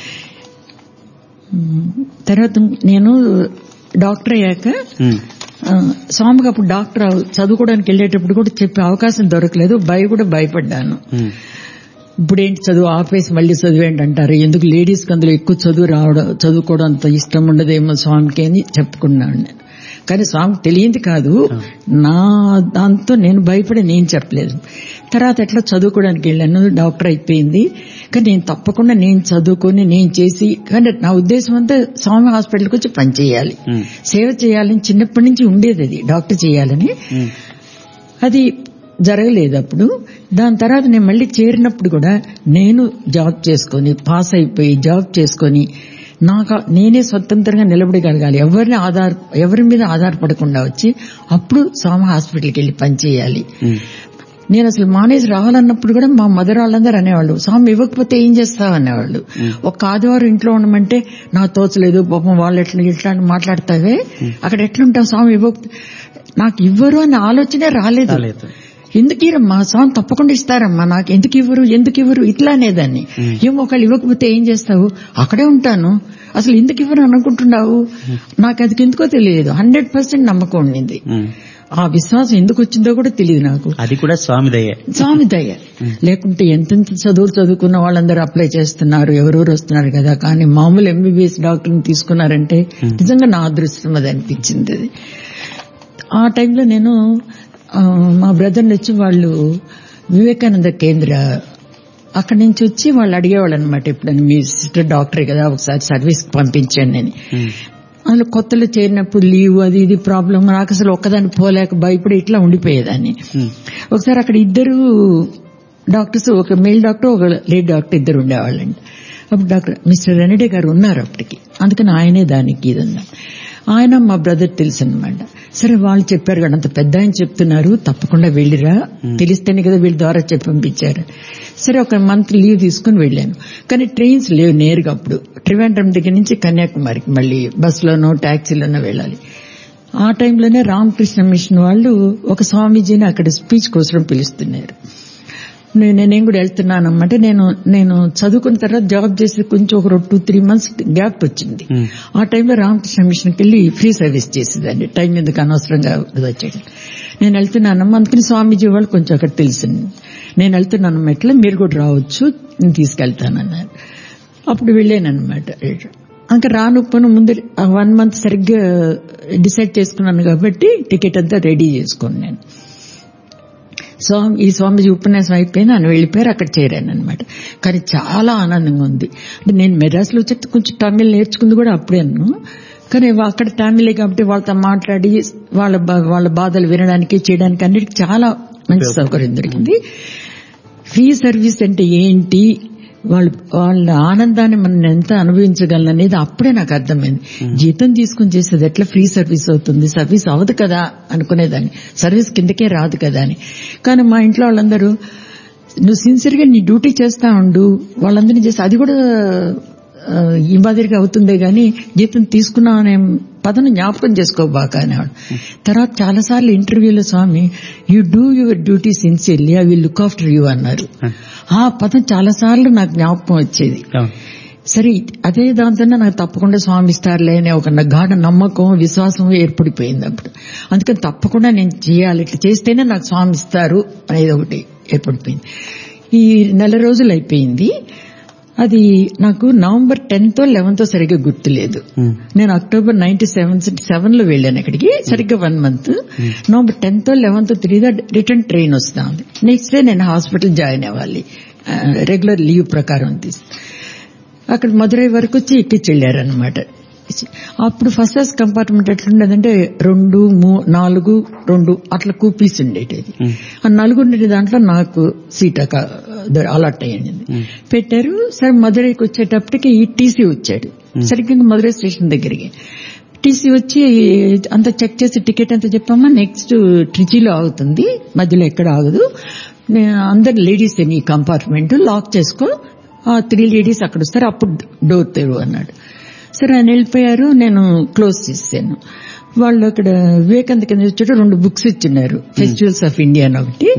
తర్వాత నేను డాక్టర్ అయ్యాక స్వామికి అప్పుడు డాక్టర్ చదువుకోవడానికి వెళ్ళేటప్పుడు కూడా చెప్పే అవకాశం దొరకలేదు, భయ కూడా భయపడ్డాను. ఇప్పుడేంటి చదువు ఆపేసి మళ్లీ చదువేంటి అంటారు, ఎందుకు లేడీస్కి అందులో ఎక్కువ చదువు రావడం చదువుకోవడం అంత ఇష్టం ఉండదేమో స్వామికి అని చెప్పుకున్నాను నేను. కానీ స్వామికి తెలియంది కాదు, నా దాంతో నేను భయపడి నేను చెప్పలేదు. తర్వాత ఎట్లా చదువుకోవడానికి వెళ్ళాను, డాక్టర్ అయిపోయింది. కానీ నేను తప్పకుండా నేను చదువుకొని నేను చేసి, కానీ నా ఉద్దేశం అంతా స్వామి హాస్పిటల్కి వచ్చి పని చేయాలి, సేవ చేయాలని చిన్నప్పటి నుంచి ఉండేది, అది డాక్టర్ చేయాలని. అది జరగలేదు అప్పుడు. దాని తర్వాత నేను మళ్ళీ చేరినప్పుడు కూడా నేను జాబ్ చేసుకొని పాస్ అయిపోయి జాబ్ చేసుకొని నాకు నేనే స్వతంత్రంగా నిలబడగలగాలి, ఎవరిని ఆధార ఎవరి మీద ఆధారపడకుండా వచ్చి అప్పుడు స్వామి హాస్పిటల్కి వెళ్ళి పనిచేయాలి. నేను అసలు మానేసి రావాలన్నప్పుడు కూడా మా మదర్ వాళ్ళందరూ అనేవాళ్ళు, స్వామి ఇవ్వకపోతే ఏం చేస్తావు అనేవాళ్ళు. ఒక ఆదివారం ఇంట్లో ఉండమంటే నా తోచలేదు, పాపం వాళ్ళు ఎట్లా ఇట్లా మాట్లాడతావే, అక్కడ ఎట్లుంటావు స్వామి ఇవ్వకపోతే, నాకు ఇవ్వరు అనే ఆలోచనే రాలేదు. ఎందుకు ఇరమ్మా స్వామి తప్పకుండా ఇస్తారమ్మా, నాకు ఎందుకు ఇవ్వరు ఎందుకు ఇవ్వరు ఇట్లా అనేదాన్ని. ఏమో ఒకళ్ళు ఇవ్వకపోతే ఏం చేస్తావు, అక్కడే ఉంటాను, అసలు ఎందుకు ఇవ్వరు అనుకుంటున్నావు, నాకు అది ఎందుకో తెలియదు. హండ్రెడ్ పర్సెంట్ నమ్మకం ఉండింది. ఆ విశ్వాసం ఎందుకు వచ్చిందో కూడా తెలియదు నాకు. అది కూడా స్వామి దయ. స్వామి దయ లేకుంటే ఎంతెంత చదువులు చదువుకున్న వాళ్ళందరూ అప్లై చేస్తున్నారు, ఎవరెవరు వస్తున్నారు కదా, కానీ మామూలు ఎంబీబీఎస్ డాక్టర్ని తీసుకున్నారంటే నిజంగా నా అదృష్టం అది అనిపించింది. అది ఆ టైంలో నేను మా బ్రదర్ని వచ్చి వాళ్ళు వివేకానంద కేంద్ర అక్కడి నుంచి వచ్చి వాళ్ళు అడిగేవాళ్ళు అనమాట, ఎప్పుడని మీ సిస్టర్ డాక్టరే కదా ఒకసారి సర్వీస్ పంపించండి అని. అందులో కొత్తలో చేరినప్పుడు లీవ్ అది ఇది ప్రాబ్లం, నాకు అసలు ఒక్కదాన్ని పోలేక భయపడి ఇట్లా ఉండిపోయేదాన్ని. ఒకసారి అక్కడ ఇద్దరు డాక్టర్స్, ఒక మేల్ డాక్టర్ ఒక లేడీ డాక్టర్ ఇద్దరు ఉండేవాళ్ళండి. అప్పుడు డాక్టర్ మిస్టర్ రెనడే గారు ఉన్నారు అప్పటికి, అందుకని ఆయనే దానికి ఇది ఉన్నారు. ఆయన మా బ్రదర్ తెలుసు అనమాట. సరే వాళ్ళు చెప్పారు కదా, అంత పెద్ద ఆయన చెప్తున్నారు తప్పకుండా వెళ్ళిరా, తెలిస్తేనే కదా వీళ్ళ ద్వారా చెప్పి పంపించారు. సరే ఒక మంత్ లీవ్ తీసుకుని వెళ్ళాను. కానీ ట్రైన్స్ లేవు నేరుగా అప్పుడు, ట్రివాండ్రం దగ్గర నుంచి కన్యాకుమారికి మళ్ళీ బస్సులోనో ట్యాక్సీలోనో వెళ్ళాలి. ఆ టైంలోనే రామకృష్ణ మిషన్ వాళ్ళు ఒక స్వామీజీని అక్కడ స్పీచ్ కోసం పిలుస్తున్నారు. నేనేం కూడా వెళ్తున్నానమాట. నేను నేను చదువుకున్న తర్వాత జాబ్ చేసి కొంచెం ఒక టూ త్రీ మంత్స్ గ్యాప్ వచ్చింది. ఆ టైంలో రామకృష్ణ మిషన్కి వెళ్ళి ఫ్రీ సర్వీస్ చేసేదాన్ని, టైం ఎందుకు అనవసరంగా వచ్చేది. నేను వెళ్తున్నానమ్మా, అందుకని స్వామీజీ వాళ్ళు కొంచెం అక్కడ తెలిసింది. నేను వెళ్తున్నానమ్మా ఎట్లా, మీరు కూడా రావచ్చు, నేను తీసుకెళ్తానన్నారు. అప్పుడు వెళ్ళానమాట. ఇంకా రాను పను ముందు వన్ మంత్ సరిగ్గా డిసైడ్ చేసుకున్నాను కాబట్టి టికెట్ అంతా రెడీ చేసుకుని నేను స్వామి ఈ స్వామీజీ ఉపన్యాసం అయిపోయింది, ఆయన వెళ్ళిపోయారు, అక్కడ చేరాను అనమాట. కానీ చాలా ఆనందంగా ఉంది. అంటే నేను మెడ్రాస్లో వచ్చి కొంచెం తమిళ్ నేర్చుకుంది కూడా అప్పుడేను. కానీ అక్కడ తమిళే కాబట్టి వాళ్ళతో మాట్లాడి వాళ్ళ వాళ్ళ బాధలు వినడానికి చేయడానికి అన్నిటికీ చాలా మంచి సౌకర్యం దొరికింది. ఫ్రీ సర్వీస్ అంటే ఏంటి, వాళ్ళు వాళ్ళ ఆనందాన్ని మనం ఎంత అనుభవించగలను అనేది అప్పుడే నాకు అర్థమైంది. జీతం తీసుకుని చేసేది ఎట్లా ఫ్రీ సర్వీస్ అవుతుంది, సర్వీస్ అవ్వదు కదా అనుకునేదాన్ని, సర్వీస్ కిందకే రాదు కదా అని. కానీ మా ఇంట్లో వాళ్ళందరూ నువ్వు సిన్సియర్గా నీ డ్యూటీ చేస్తా ఉండు, వాళ్ళందరినీ చేసి అది కూడా ఈ మాదిరిగా అవుతుందే గాని జీతం తీసుకున్నా అనే పదం జ్ఞాపకం చేసుకోబాక అనేవాడు. తర్వాత చాలాసార్లు ఇంటర్వ్యూలో Swami you do your duty sincerely I will look after you అన్నారు. ఆ పదం చాలాసార్లు నాకు జ్ఞాపకం వచ్చేది. సరే అదే దాంతో నాకు తప్పకుండా స్వామి ఇస్తారులే అనే ఒక గాఢ నమ్మకం విశ్వాసం ఏర్పడిపోయింది అప్పుడు. అందుకని తప్పకుండా నేను చేయాలి, ఇట్లా చేస్తేనే నాకు స్వామి ఇస్తారు అనేది ఒకటి ఏర్పడిపోయింది. ఈ నెల రోజులు అయిపోయింది. అది నాకు నవంబర్ టెన్త్ లెవెన్త్ సరిగ్గా గుర్తులేదు. నేను అక్టోబర్ నైన్టీ సెవెన్ సెవెన్ లో వెళ్ళాను అక్కడికి, సరిగ్గా one month. November tenth eleventh తిరిగి రిటర్న్ ట్రైన్ వస్తా ఉంది. నెక్స్ట్ డే నేను హాస్పిటల్ జాయిన్ అవ్వాలి, రెగ్యులర్ లీవ్ ప్రకారం తీసి. అక్కడ మదురై వరకు వచ్చి ఎక్కించి వెళ్ళారనమాట. అప్పుడు ఫస్ట్ క్లాస్ కంపార్ట్మెంట్ ఎట్లుండేదంటే రెండు నాలుగు రెండు అట్లా కూపీస్ ఉండేది. ఆ నలుగుండే దాంట్లో నాకు సీట్ అలాట్ అయ్యింది, పెట్టారు. సరే మదురైకి వచ్చేటప్పటికి ఈ టీసీ వచ్చాడు, సరిగ్గా మదురై స్టేషన్ దగ్గరికి టీసీ వచ్చి అంతా చెక్ చేసి టికెట్ అంతా చెప్పామా, నెక్స్ట్ ట్రిచీలో ఆగుతుంది, మధ్యలో ఎక్కడ ఆగదు, అందరు లేడీస్ ఈ కంపార్ట్మెంట్ లాక్ చేసుకో, ఆ త్రీ లేడీస్ అక్కడ వస్తారు, అప్పుడు డోర్ తెరువు అన్నాడు. సరే ఆయన వెళ్ళిపోయారు, నేను క్లోజ్ చేశాను. వాళ్ళు అక్కడ వివేకానంద కింద వచ్చేట రెండు బుక్స్ ఇచ్చినారు, ఫెస్టివల్స్ ఆఫ్ ఇండియా అని ఒకటి,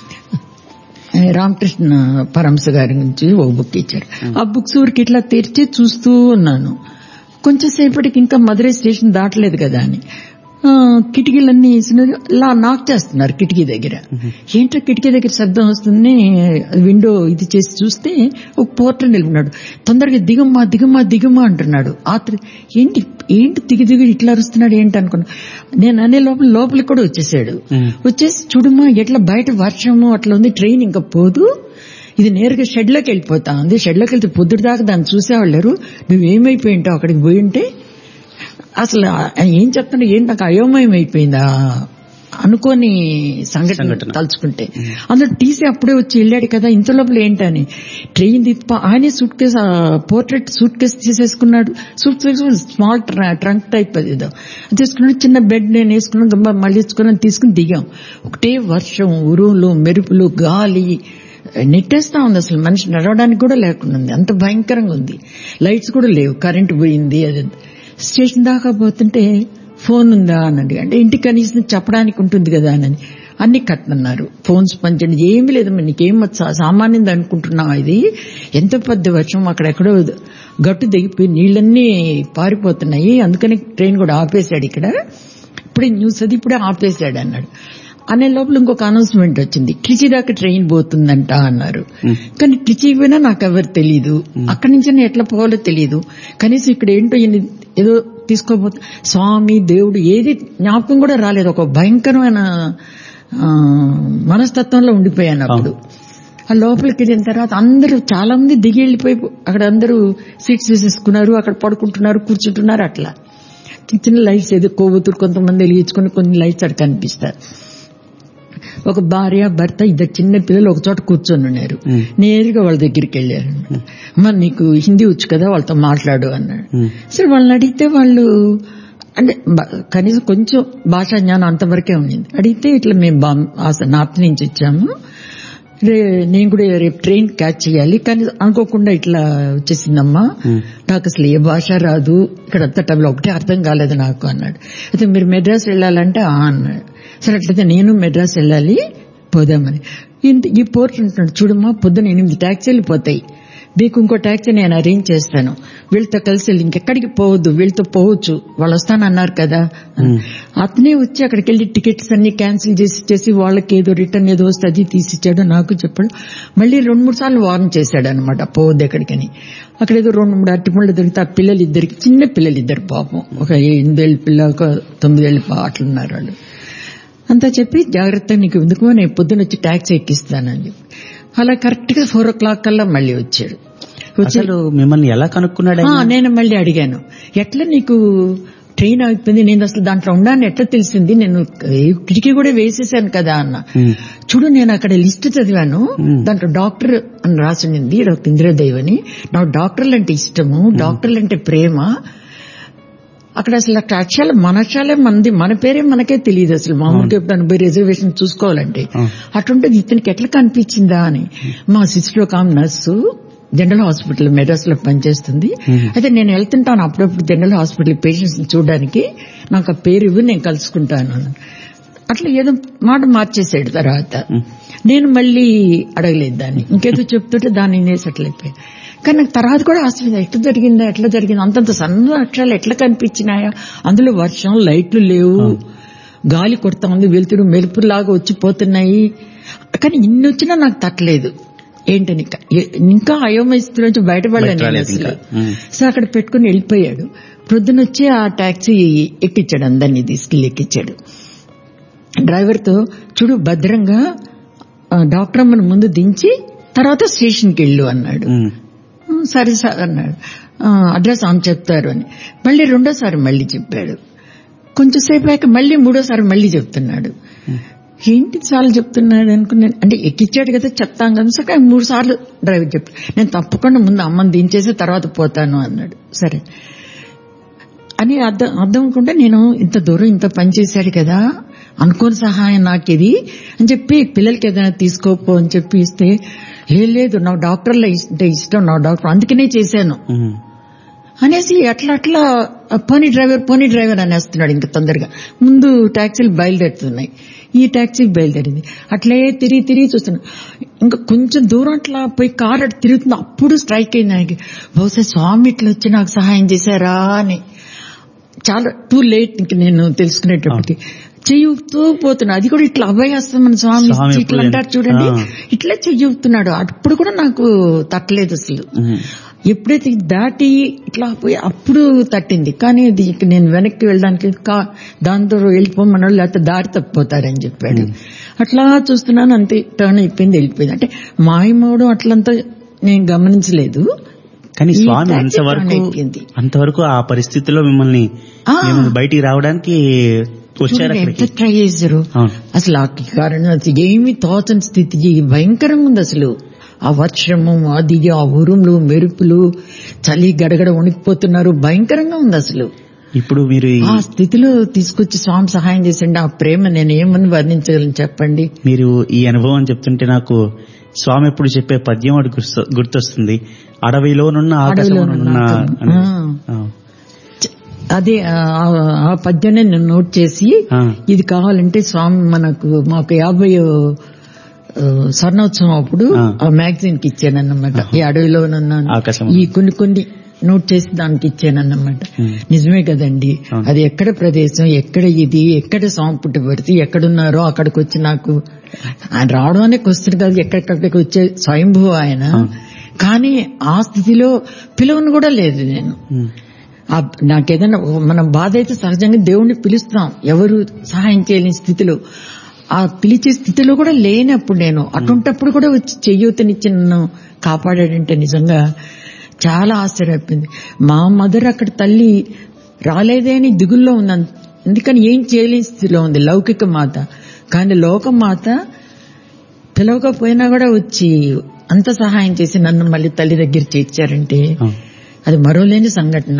రామకృష్ణ పరమహంస గారి నుంచి ఒక బుక్ ఇచ్చారు. ఆ బుక్స్ ఊరికి ఇట్లా తెరిచి చూస్తూ ఉన్నాను. కొంచెం సేపటికి ఇంకా మదురై స్టేషన్ దాటలేదు కదా అని కిటికీలన్నీ ఇలా నాక్ చేస్తున్నారు కిటికీ దగ్గర. ఏంటో కిటికీ దగ్గర శబ్దం వస్తుంది, విండో ఇది చేసి చూస్తే ఒక పోర్టర్ నిలుపున్నాడు. తొందరగా దిగమ్మా దిగమ్మా దిగమ్మా అంటున్నాడు. ఆత్రి ఏంటి ఏంటి దిగి దిగి ఇట్లా అరుస్తున్నాడు ఏంటి అనుకున్నా. నేను అనే లోపల లోపలికి కూడా వచ్చేసాడు. వచ్చేసి చూడమ్మా ఎట్లా బయట వర్షము అట్లా ఉంది, ట్రైన్ ఇంకా పోదు, ఇది నేరుగా షెడ్లోకి వెళ్ళిపోతా ఉంది, షెడ్లోకి వెళ్తే పొద్దుటి దాకా దాన్ని చూసేవాళ్ళరు, నువ్వేమైపోయి ఉంటావు అక్కడికి పోయి ఉంటే. అసలు ఏం చెప్తున్నా ఏంటి నాకు అయోమయం అయిపోయింది అనుకోని సంఘటన సంఘటన. తలుచుకుంటే అందులో టీసీ అప్పుడే వచ్చి వెళ్ళాడు కదా, ఇంత లోపల ఏంటని ట్రైన్ తిప్ప ఆయనే suitcase portrait suitcase తీసేసుకున్నాడు. Suitcase small trunk type అది ఏదో తీసుకున్నాడు. చిన్న బెడ్ నేను వేసుకున్నాను, గమ్మ మళ్ళీ ఇచ్చుకున్నాను, తీసుకుని దిగాం. ఒకటే వర్షం, ఉరువులు, మెరుపులు, గాలి నెట్టేస్తా ఉంది. అసలు మనిషి నడవడానికి కూడా లేకుండా ఉంది, అంత భయంకరంగా ఉంది. లైట్స్ కూడా లేవు, కరెంట్ పోయింది. అది స్టేషన్ దాకా పోతుంటే ఫోన్ ఉందా అని అడిగి, అంటే ఇంటికి కనీసం చెప్పడానికి ఉంటుంది కదా అని అన్ని కట్టనన్నారు. ఫోన్స్ పంచండి, ఏమీ లేదమ్మా, నీకేం సామాన్యంది అనుకుంటున్నావు, ఇది ఎంత పెద్ద వర్షం, అక్కడెక్కడో గట్టు దిగిపోయి నీళ్ళన్నీ పారిపోతున్నాయి, అందుకని ట్రైన్ కూడా ఆపేశాడు. ఇక్కడ ఇప్పుడే న్యూస్ అది ఇప్పుడే ఆపేశాడు అన్నాడు. అనే లోపల ఇంకొక అనౌన్స్మెంట్ వచ్చింది, ట్రిచి దాకా ట్రైన్ పోతుందంట అన్నారు. కానీ ట్రిచికి పోయినా నాకు ఎవరు తెలీదు, అక్కడి నుంచి ఎట్లా పోవాలో తెలీదు. కనీసం ఇక్కడ ఏంటో ఏదో తీసుకోబోతు స్వామి దేవుడు ఏది జ్ఞాపకం కూడా రాలేదు. ఒక భయంకరమైన మనస్తత్వంలో ఉండిపోయాను అప్పుడు. ఆ లోపలికి వెళ్ళిన తర్వాత అందరూ చాలా మంది దిగి వెళ్ళిపోయి అక్కడ అందరూ సీట్స్ వేసేసుకున్నారు, అక్కడ పడుకుంటున్నారు, కూర్చుంటున్నారు. అట్లా చిన్న చిన్న లైట్స్ ఏదో కొవ్వొత్తులు కొంతమంది వెలిగించుకుని కొన్ని లైట్స్ అక్కడ కనిపిస్తారు. ఒక భార్య భర్త ఇద్దరు చిన్న పిల్లలు ఒక చోట కూర్చొని ఉన్నారు. నేరుగా వాళ్ళ దగ్గరికి వెళ్ళారు. అమ్మా నీకు హిందీ వచ్చు కదా, వాళ్ళతో మాట్లాడు అన్నాడు. సరే వాళ్ళని అడిగితే వాళ్ళు అంటే కనీసం కొంచెం భాషా జ్ఞానం అంతవరకే ఉండింది. అడిగితే ఇట్లా మేము నార్త్ నుంచి వచ్చాము, రే నేను కూడా రేపు ట్రైన్ క్యాచ్ చేయాలి, కానీ అనుకోకుండా ఇట్లా వచ్చేసిందమ్మా, నాకు అసలు ఏ భాష రాదు, ఇక్కడ అంతా టైంలో ఒకటే అర్థం కాలేదు నాకు అన్నాడు. అయితే మీరు మెడ్రాస్ వెళ్ళాలంటే ఆ అన్నాడు. సరే అట్లయితే నేను మెడ్రాస్ వెళ్ళాలి, పోదామని. ఈ పోర్ట్ ఉంటున్నాడు, చూడమ్మా పొద్దున ఎనిమిది ట్యాక్సీలు పోతాయి, మీకు ఇంకో ట్యాక్సీ నేను అరేంజ్ చేస్తాను, వీళ్ళతో కలిసి వెళ్ళి ఇంకెక్కడికి పోవద్దు, వీళ్ళతో పోవచ్చు, వాళ్ళు వస్తానన్నారు కదా. అతనే వచ్చి అక్కడికి వెళ్ళి టికెట్స్ అన్ని క్యాన్సిల్ చేసి చేసి వాళ్ళకి ఏదో రిటర్న్ ఏదో వస్తే అది తీసిచ్చాడు, నాకు చెప్పాడు. మళ్ళీ రెండు మూడు సార్లు వార్న్ చేశాడు అనమాట, పోవద్దు ఎక్కడికని. అక్కడ ఏదో రెండు మూడు అరటిపళ్ళు దొరికితే ఆ పిల్లలు ఇద్దరికి, చిన్న పిల్లలు ఇద్దరు పాపం, ఒక ఎనిమిదేళ్ళ పిల్ల, ఒక తొమ్మిదేళ్ళ అట్లున్నారు వాళ్ళు. అంతా చెప్పి జాగ్రత్తగా నీకు ఎందుకు నేను పొద్దున వచ్చి ట్యాక్సీ ఎక్కిస్తానని చెప్పి అలా కరెక్ట్ గా ఫోర్ ఓ క్లాక్ కల్లా మళ్ళీ వచ్చాడు. అసలు మిమ్మల్ని ఎలా కనుక్కున్నాడు? నేను మళ్ళీ అడిగాను, ఎట్లా నీకు ట్రైన్ అయిపోయింది, నేను అసలు దాంట్లో ఉన్నాను ఎట్లా తెలిసింది, నేను కిటికీ కూడా వేసేసాను కదా అన్న. చూడు నేను అక్కడ లిస్ట్ చదివాను, దాంట్లో డాక్టర్ అని రాసింది, డాక్టర్ ఇంద్రదేవ్ అని. నాకు డాక్టర్లు అంటే ఇష్టము, డాక్టర్లు అంటే ప్రేమ. అక్కడ అసలు అక్షరాలు మన అక్షరాలే మనది, మన పేరే మనకే తెలియదు అసలు. మామూలుగా ఎప్పుడు పోయి రిజర్వేషన్ చూసుకోవాలంటే అటుంటే ఇతనికి ఎట్లా కనిపించిందా అని. మా సిస్టర్ ఒక ఆమె నర్సు జనరల్ హాస్పిటల్ మెడ్రాస్ లో పనిచేస్తుంది. అయితే నేను వెళ్తుంటాను అప్పుడప్పుడు జనరల్ హాస్పిటల్ పేషెంట్స్ చూడడానికి, నాకు ఆ పేరు ఇవ్వు నేను కలుసుకుంటాను. అట్లా ఏదో మాట మార్చేసాడు. తర్వాత నేను మళ్ళీ అడగలేదు దాన్ని, ఇంకేదో చెప్తుంటే దాన్ని నేసట్లయిపోయాను. కానీ నాకు తర్వాత కూడా ఆశ్చర్యం, ఎట్లా జరిగిందా ఎట్లా జరిగింది, అంతంత సన్న అక్షరాలు ఎట్లా కనిపించినాయా, అందులో వర్షం, లైట్లు లేవు, గాలి కొడతా ఉంది, వెలుతురు మెరుపులాగా వచ్చిపోతున్నాయి. కానీ ఇన్ని వచ్చినా నాకు తట్టలేదు ఏంటని, ఇంకా అయోమయస్థితి నుంచి బయటపడలేను అసలు. సో అక్కడ పెట్టుకుని వెళ్ళిపోయాడు. ప్రొద్దునొచ్చి ఆ టాక్సీ ఎక్కించాడు, అందరినీ తీసుకెళ్లి ఎక్కించాడు. డ్రైవర్తో చూడు భద్రంగా డాక్టర్ అమ్మను ముందు దించి తర్వాత స్టేషన్కి వెళ్ళు అన్నాడు. సరే సార్ అన్నాడు. అడ్రస్ ఆమె చెప్తారు అని మళ్ళీ రెండోసారి మళ్ళీ చెప్పాడు. కొంచెం సేపు అయ్యాక మళ్ళీ మూడోసారి మళ్ళీ చెప్తున్నాడు. ఏంటి సార్లు చెప్తున్నాడు అనుకున్నాను, అంటే ఎక్కిచ్చాడు కదా చెప్తాం కదా. సరే మూడు సార్లు డ్రైవర్ చెప్పాడు, నేను తప్పకుండా ముందు అమ్మని దించేసి తర్వాత పోతాను అన్నాడు. సరే అని అర్థం అర్థం అనుకుంటే నేను ఇంత దూరం ఇంత పని చేశాడు కదా, అనుకోని సహాయం నాకు ఇది అని చెప్పి పిల్లలకి ఏదైనా తీసుకోపో అని చెప్పి ఇస్తే, లేదు నా డాక్టర్లో అంటే ఇష్టం, నా డాక్టర్ అందుకనే చేశాను అనేసి అట్లా అట్లా పోనీ డ్రైవర్ పోనీ డ్రైవర్ అనేస్తున్నాడు. ఇంకా తొందరగా ముందు ట్యాక్సీలు బయలుదేరుతున్నాయి, ఈ ట్యాక్సీ బయలుదేరింది. అట్లే తిరిగి తిరిగి చూస్తున్నాను. ఇంకా కొంచెం దూరం అట్లా పోయి కారు అటు తిరుగుతుంది. అప్పుడు స్ట్రైక్ అయింది నాకు, బహుశా స్వామి ఇట్లా వచ్చి నాకు సహాయం చేశారా అని. చాలా టూ లేట్ ఇంక నేను తెలుసుకునేటప్పటికి చెయ్యూపుతూ పోతున్నా. అది కూడా ఇట్లా అభయాస్తం మన స్వామి ఇట్లా అంటారు చూడండి, ఇట్లా చెయ్యూపుతున్నాడు. అప్పుడు కూడా నాకు తట్టలేదు అసలు. ఎప్పుడైతే దాటి ఇట్లా పోయి అప్పుడు తట్టింది. కానీ అది నేను వెనక్కి వెళ్ళడానికి దాంతో వెళ్ళిపోమన్నాడు, లేకపోతే దారి తప్పిపోతారని చెప్పాడు. అట్లా చూస్తున్నాను, అంతే టర్న్ అయిపోయింది, వెళ్ళిపోయింది. అంటే మాయమవడం అట్లంతా నేను గమనించలేదు. కానీ స్వామి అంతవరకు అంతవరకు ఆ పరిస్థితిలో మిమ్మల్ని బయటికి రావడానికి వచ్చారు ఎంత అక్కడికి. ట్రై చేశారు అవును. అసలు ఆ కారణం అసలు ఏమి తోచని స్థితి భయంకరంగా ఉంది. అసలు ఆ వర్షము అది ఆ ఉరుములు మెరుపులు చలి గడగడ వణికిపోతున్నారు, భయంకరంగా ఉంది అసలు. ఇప్పుడు మీరు ఈ- ఆ స్థితిలో తీసుకొచ్చి స్వామి సహాయం చేసండి. ఆ ప్రేమ నేను ఏమని వర్ణించగలను చెప్పండి. మీరు ఈ అనుభవం చెప్తుంటే నాకు స్వామి ఎప్పుడు చెప్పే పద్యం ఒకటి గుర్తు- గుర్తొస్తుంది. అడవిలోనున్న ఆకాశంలోనున్న అడవిలోనున్న అని. ఆ. ఆ. అదే ఆ- ఆ పద్యాన్ని నేను నోట్ చేసి ఆ. ఇది కావాలంటే స్వామి మనకు మాకు యాభై స్వర్ణోత్సవం అప్పుడు ఆ. ఆ మ్యాగజైన్ కి ఇచ్చానన్నమాట. ఈ అడవిలో ఆకాశం. ఈ కొన్ని కొన్ని నోట్ చేసి దానికి ఇచ్చానన్నమాట. ఉమ్. నిజమే కదండి. అవును. అది ఎక్కడ ప్రదేశం, ఎక్కడ ఇది, ఎక్కడ స్వామి పుట్టబడితే ఎక్కడున్నారో అక్కడికి వచ్చి నాకు ఆయన రావడం అనే వస్తుంది కాదు, ఎక్కడికక్కడికి వచ్చే స్వయంభూ ఆయన. అవును. కానీ ఆ స్థితిలో పిలువను కూడా లేదు నేను. ఉమ్. ఆ నాకేదైనా మనం బాధ అయితే సహజంగా దేవుణ్ణి పిలుస్తాం, ఎవరు సహాయం చేయలేని స్థితిలో. ఆ పిలిచే స్థితిలో కూడా లేనప్పుడు నేను అటుంటప్పుడు కూడా వచ్చి చెయ్యూతనిచ్చి నన్ను కాపాడాడంటే నిజంగా చాలా ఆశ్చర్యపోయింది. మా మదర్ అక్కడ తల్లి రాలేదే అని దిగుల్లో ఉన్నాను, ఎందుకని ఏం చేయలేని స్థితిలో ఉంది లౌకిక మాత. కానీ లోకమాత పిలవకపోయినా కూడా వచ్చి అంత సహాయం చేసి నన్ను మళ్ళీ తల్లి దగ్గర చేర్చారంటే అవును. అది మరోలేని సంఘటన.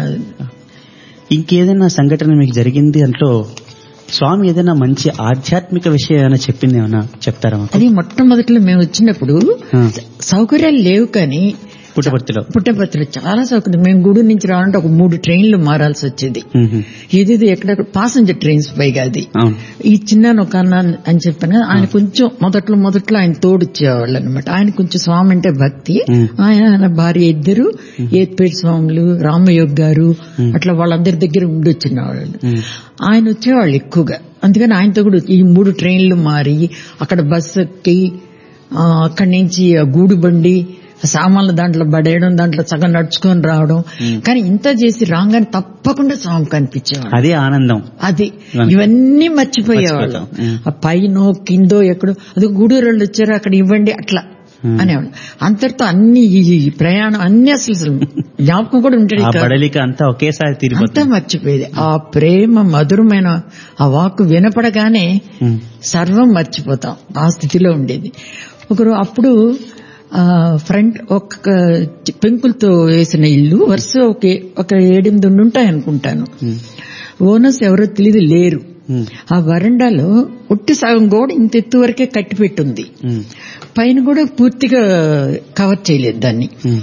ఇంకేదైనా సంఘటన మీకు జరిగింది దాంట్లో స్వామి ఏదైనా మంచి ఆధ్యాత్మిక విషయం ఏమైనా చెప్పింది ఏమైనా చెప్తారా మాకు? అది మొట్టమొదట్లో మేము వచ్చినప్పుడు ఆ. సౌకర్యాలు లేవు, కానీ పుట్టపర్తిలో పుట్టపర్తిలో చాలా సౌకర్యం. మేము గూడూరు నుంచి రావాలంటే ఒక మూడు ట్రైన్లు మారాల్సి వచ్చేది. ఉహు. ఇది ఎక్కడెక్కడ పాసెంజర్ ట్రైన్స్ పైగా అది. అవును. ఈ చిన్న ఒక అన్న అని చెప్పాను కదా, ఆయన కొంచెం మొదట్లో మొదట్లో ఆయన తోడుచ్చేవాళ్ళు అనమాట. ఆయన కొంచెం స్వామి అంటే భక్తి. ఉమ్. ఆయన ఆయన భార్య ఇద్దరు ఏత్పేట స్వాములు, రామయోగ్ గారు, అట్లా వాళ్ళందరి దగ్గర ఉండొచ్చిన వాళ్ళు. ఉమ్. ఆయన వచ్చేవాళ్ళు ఎక్కువగా. అందుకని ఆయనతో కూడా ఈ మూడు ట్రైన్లు మారి అక్కడ బస్సు ఎక్కి ఆ, అక్కడి నుంచి ఆ గూడు బండి ఆ సామాన్లు దాంట్లో పడేయడం, దాంట్లో సగం నడుచుకొని రావడం. కానీ ఇంత చేసి రాగానే తప్పకుండా స్వామి కనిపించేవాడు. అదే ఆనందం. అది ఇవన్నీ ఇవన్నీ మర్చిపోయేవాళ్ళం. మర్చిపోతాం. ఉమ్. ఆ పైనో కిందో ఎక్కడో అది గూడూరు వాళ్ళు వచ్చారు అక్కడ ఇవ్వండి అట్లా ఉమ్. అనేవాళ్ళు. అంతటితో అన్ని ఈ ప్రయాణం అన్ని అసలు అసలు జ్ఞాపకం కూడా ఆ ఉంటుంది కాదు. బడలిక అంతా ఒకేసారి అంతా తిరిగిపోతుంది. మర్చిపోయేది. ఆ ప్రేమ మధురమైన ఆ వాక్కు వినపడగానే ఉమ్. సర్వం మర్చిపోతాం. ఆ స్థితిలో ఉండేది. ఒకరు అప్పుడు ఆ ఫ్రంట్ ఒక పెంకులతో వేసిన ఇల్లు వరుస ఒక ఒక ఏడెనిమిది ఉంటాయి అనుకుంటాను. ఉమ్. ఓనర్స్ ఎవరో తెలియదు లేరు. ఉమ్. ఆ వరండాలో ఒట్టి సగం గోడ ఇంత ఎత్తు వరకే కట్టిపెట్టుంది. ఉమ్. పైన కూడా పూర్తిగా కవర్ చేయలేదు దాన్ని. ఉమ్.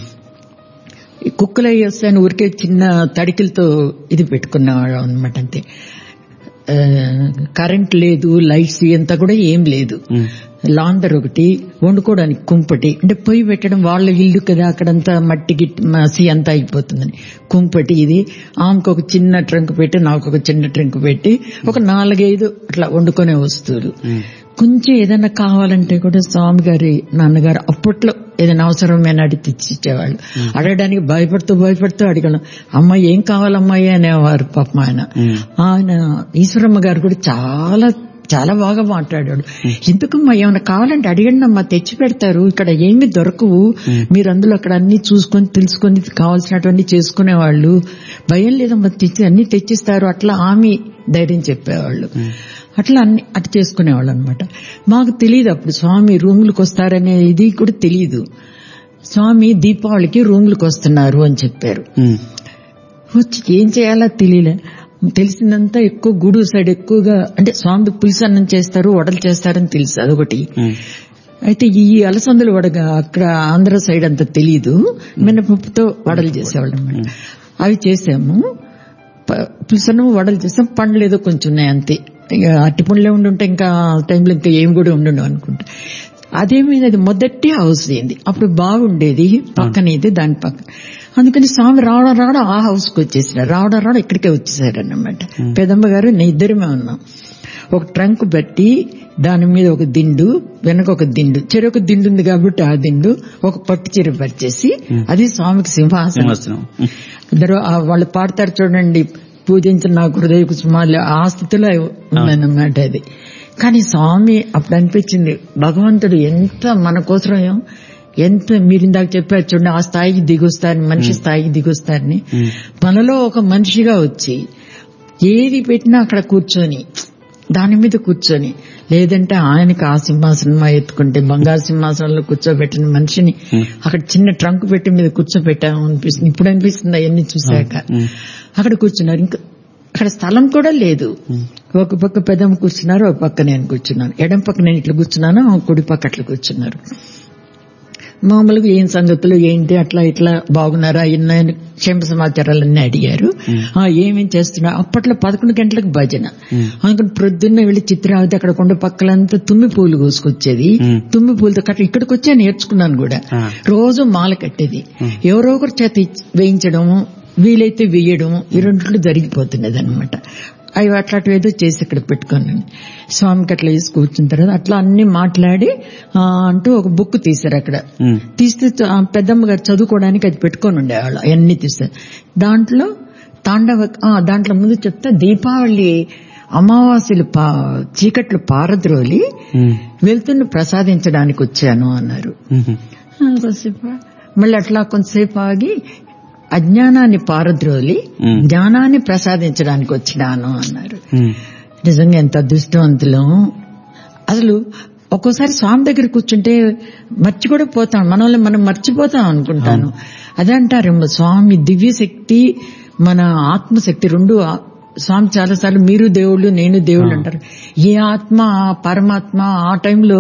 ఈ కుక్కలు అయ్యి వస్తాయని ఊరికే చిన్న తడికిలతో ఇది పెట్టుకున్నాడు అనమాట. అంతే. ఆ, కరెంట్ లేదు, లైట్స్ అంతా కూడా ఏం లేదు. ఉమ్. లాండర్ ఒకటి, వండుకోవడానికి కుంపటి, అంటే పొయ్యి పెట్టడం వాళ్ళ ఇల్లు కదా, అక్కడంతా మట్టి గిట్టి మసి అంతా అయిపోతుందని కుంపటి. ఇది ఆమెకు ఒక చిన్న ట్రంక్ పెట్టి, నాకు ఒక చిన్న ట్రంక్ పెట్టి, ఒక నాలుగైదు అట్లా వండుకునే వస్తువులు. కొంచెం ఏదైనా కావాలంటే కూడా స్వామి గారి నాన్నగారు అప్పట్లో ఏదైనా అవసరమైన అడిగి తెచ్చిచ్చేవాళ్ళు. అడగడానికి భయపడుతూ భయపడుతూ అడిగడం, అమ్మాయి ఏం కావాలమ్మాయి అనేవారు పాపం ఆయన. ఆయన ఈశ్వరమ్మ గారు కూడా చాలా చాలా బాగా మాట్లాడాడు. ఎందుకమ్మా ఏమైనా కావాలంటే అడిగండి అమ్మా, తెచ్చి పెడతారు, ఇక్కడ ఏమీ దొరకవు, మీరు అందులో అక్కడ అన్ని చూసుకొని తెలుసుకొని కావాల్సినటువంటి చేసుకునేవాళ్ళు, భయం లేదమ్మా, తెచ్చి అన్ని తెచ్చిస్తారు, అట్లా ఆమె ధైర్యం చెప్పేవాళ్ళు. అట్లా అన్ని అటు చేసుకునేవాళ్ళు అనమాట. మాకు తెలియదు అప్పుడు స్వామి రూములకు వస్తారనే ఇది కూడా తెలియదు. స్వామి దీపావళికి రూములకు వస్తున్నారు అని చెప్పారు. వచ్చి ఏం చేయాలో తెలియలే. తెలిసిందంతా ఎక్కువ గూడూరు సైడ్ ఎక్కువగా అంటే స్వామి పులుసు అన్నం చేస్తారు, వడలు చేస్తారని తెలుసు, అదొకటి. అయితే ఈ అలసందులు వడగా అక్కడ ఆంధ్ర సైడ్ అంతా తెలీదు. మినపప్పుతో వడలు చేసేవాళ్ళు అనమాట. అవి చేసాము. పులుసన్నం వడలు చేసాం. పండ్లు ఏదో కొంచెం ఉన్నాయి అంతే. ఇక అట్టి పండ్లే ఉండుంటే ఇంకా టైంలో ఇంకా ఏం కూడా ఉండు అనుకుంటా. అదేమైంది, అది మొదటి హౌస్ అయింది. అప్పుడు బాగుండేది పక్కన, ఇది దాని పక్కన. అందుకని స్వామి రావడం రావడం ఆ హౌస్ కి వచ్చేసారు, రావడం రావడం ఇక్కడికే వచ్చేసారన్నమాట. పెదమ్మ గారు నేను ఇద్దరమే ఉన్నాం. ఒక ట్రంక్ బట్టి దాని మీద ఒక దిండు, వెనక ఒక దిండు, చెరొక దిండు ఉంది కాబట్టి ఆ దిండు ఒక పట్టు చీర పరిచేసి, అది స్వామికి సింహాసనం. ఇద్దరు వాళ్ళు పాడతారు చూడండి, పూజించిన నాకు హృదయ కుసుమాలు, ఆ స్థితిలో ఉందన్నమాట అది. కానీ స్వామి అప్పుడు అనిపించింది, భగవంతుడు ఎంత మన కోసం, ఎంత మీరు ఇందాక చెప్పారు చూడండి, ఆ స్థాయికి దిగొస్తారని, మనిషి స్థాయికి దిగొస్తారని, మనలో ఒక మనిషిగా వచ్చి ఏది పెట్టినా అక్కడ కూర్చొని దాని మీద కూర్చొని, లేదంటే ఆయనకి ఆ సింహాసనం ఎత్తుకుంటే బంగారు సింహాసనంలో కూర్చోబెట్టిన మనిషిని అక్కడ చిన్న ట్రంక్ పెట్టి మీద కూర్చోబెట్టాము అనిపిస్తుంది. ఇప్పుడు అనిపిస్తుంది అవన్నీ చూశాక. అక్కడ కూర్చున్నారు. ఇంకా అక్కడ స్థలం కూడా లేదు. ఒక పక్క పెద్దమ్మ కూర్చున్నారు, ఒక పక్క నేను కూర్చున్నాను. ఎడం పక్క నేను ఇట్లా కూర్చున్నాను, కుడి పక్క అట్లా కూర్చున్నారు. మామూలుగా ఏం సంగతులు ఏంటి అట్లా ఇట్లా బాగున్నారా ఇన్న క్షేమ సమాచారాలన్నీ అడిగారు. ఏమేం చేస్తున్నా. అప్పట్లో పదకొండు గంటలకు భజన. అందుకని ప్రొద్దున్న వెళ్లి చిత్రావతి అక్కడ కొండ పక్కలంతా తుమ్మి పూలు కోసుకొచ్చేది. తుమ్మి పూలతో కట్ట ఇక్కడికి వచ్చా నేర్చుకున్నాను కూడా. రోజు మాల కట్టేది. ఎవరో ఒకరు చేత వేయించడము, వీలైతే వేయడం, ఈ రెంట్లు జరిగిపోతున్నది అనమాట. అవి అట్లాంటి ఏదో చేసి ఇక్కడ పెట్టుకున్నాను. స్వామికి అట్లా వేసి కూర్చున్న తర్వాత అట్లా అన్ని మాట్లాడి అంటూ ఒక బుక్ తీశారు. అక్కడ తీస్తే పెద్దమ్మ గారు చదువుకోవడానికి అది పెట్టుకొని ఉండేవాళ్ళు. అవన్నీ తీస్తారు. దాంట్లో తాండవ దాంట్లో ముందు చెప్తే దీపావళి అమావాస్యలు పా చీకట్లు పారద్రోలి వెళ్తున్న ప్రసాదించడానికి వచ్చాను అన్నారు. కొంతసేపు మళ్ళీ అట్లా కొంతసేపు ఆగి అజ్ఞానాన్ని పారద్రోలి జ్ఞానాన్ని ప్రసాదించడానికి వచ్చినాను అన్నారు. నిజంగా ఎంత అదృష్టవంతులం. అసలు ఒక్కోసారి స్వామి దగ్గర కూర్చుంటే మర్చి కూడా పోతాం, మనల్ని మనం మర్చిపోతాం అనుకుంటాను. అదే అంటారు స్వామి దివ్యశక్తి మన ఆత్మశక్తి రెండు. స్వామి చాలాసార్లు మీరు దేవుళ్ళు నేను దేవుళ్ళు అంటారు. ఏ ఆత్మ పరమాత్మ ఆ టైంలో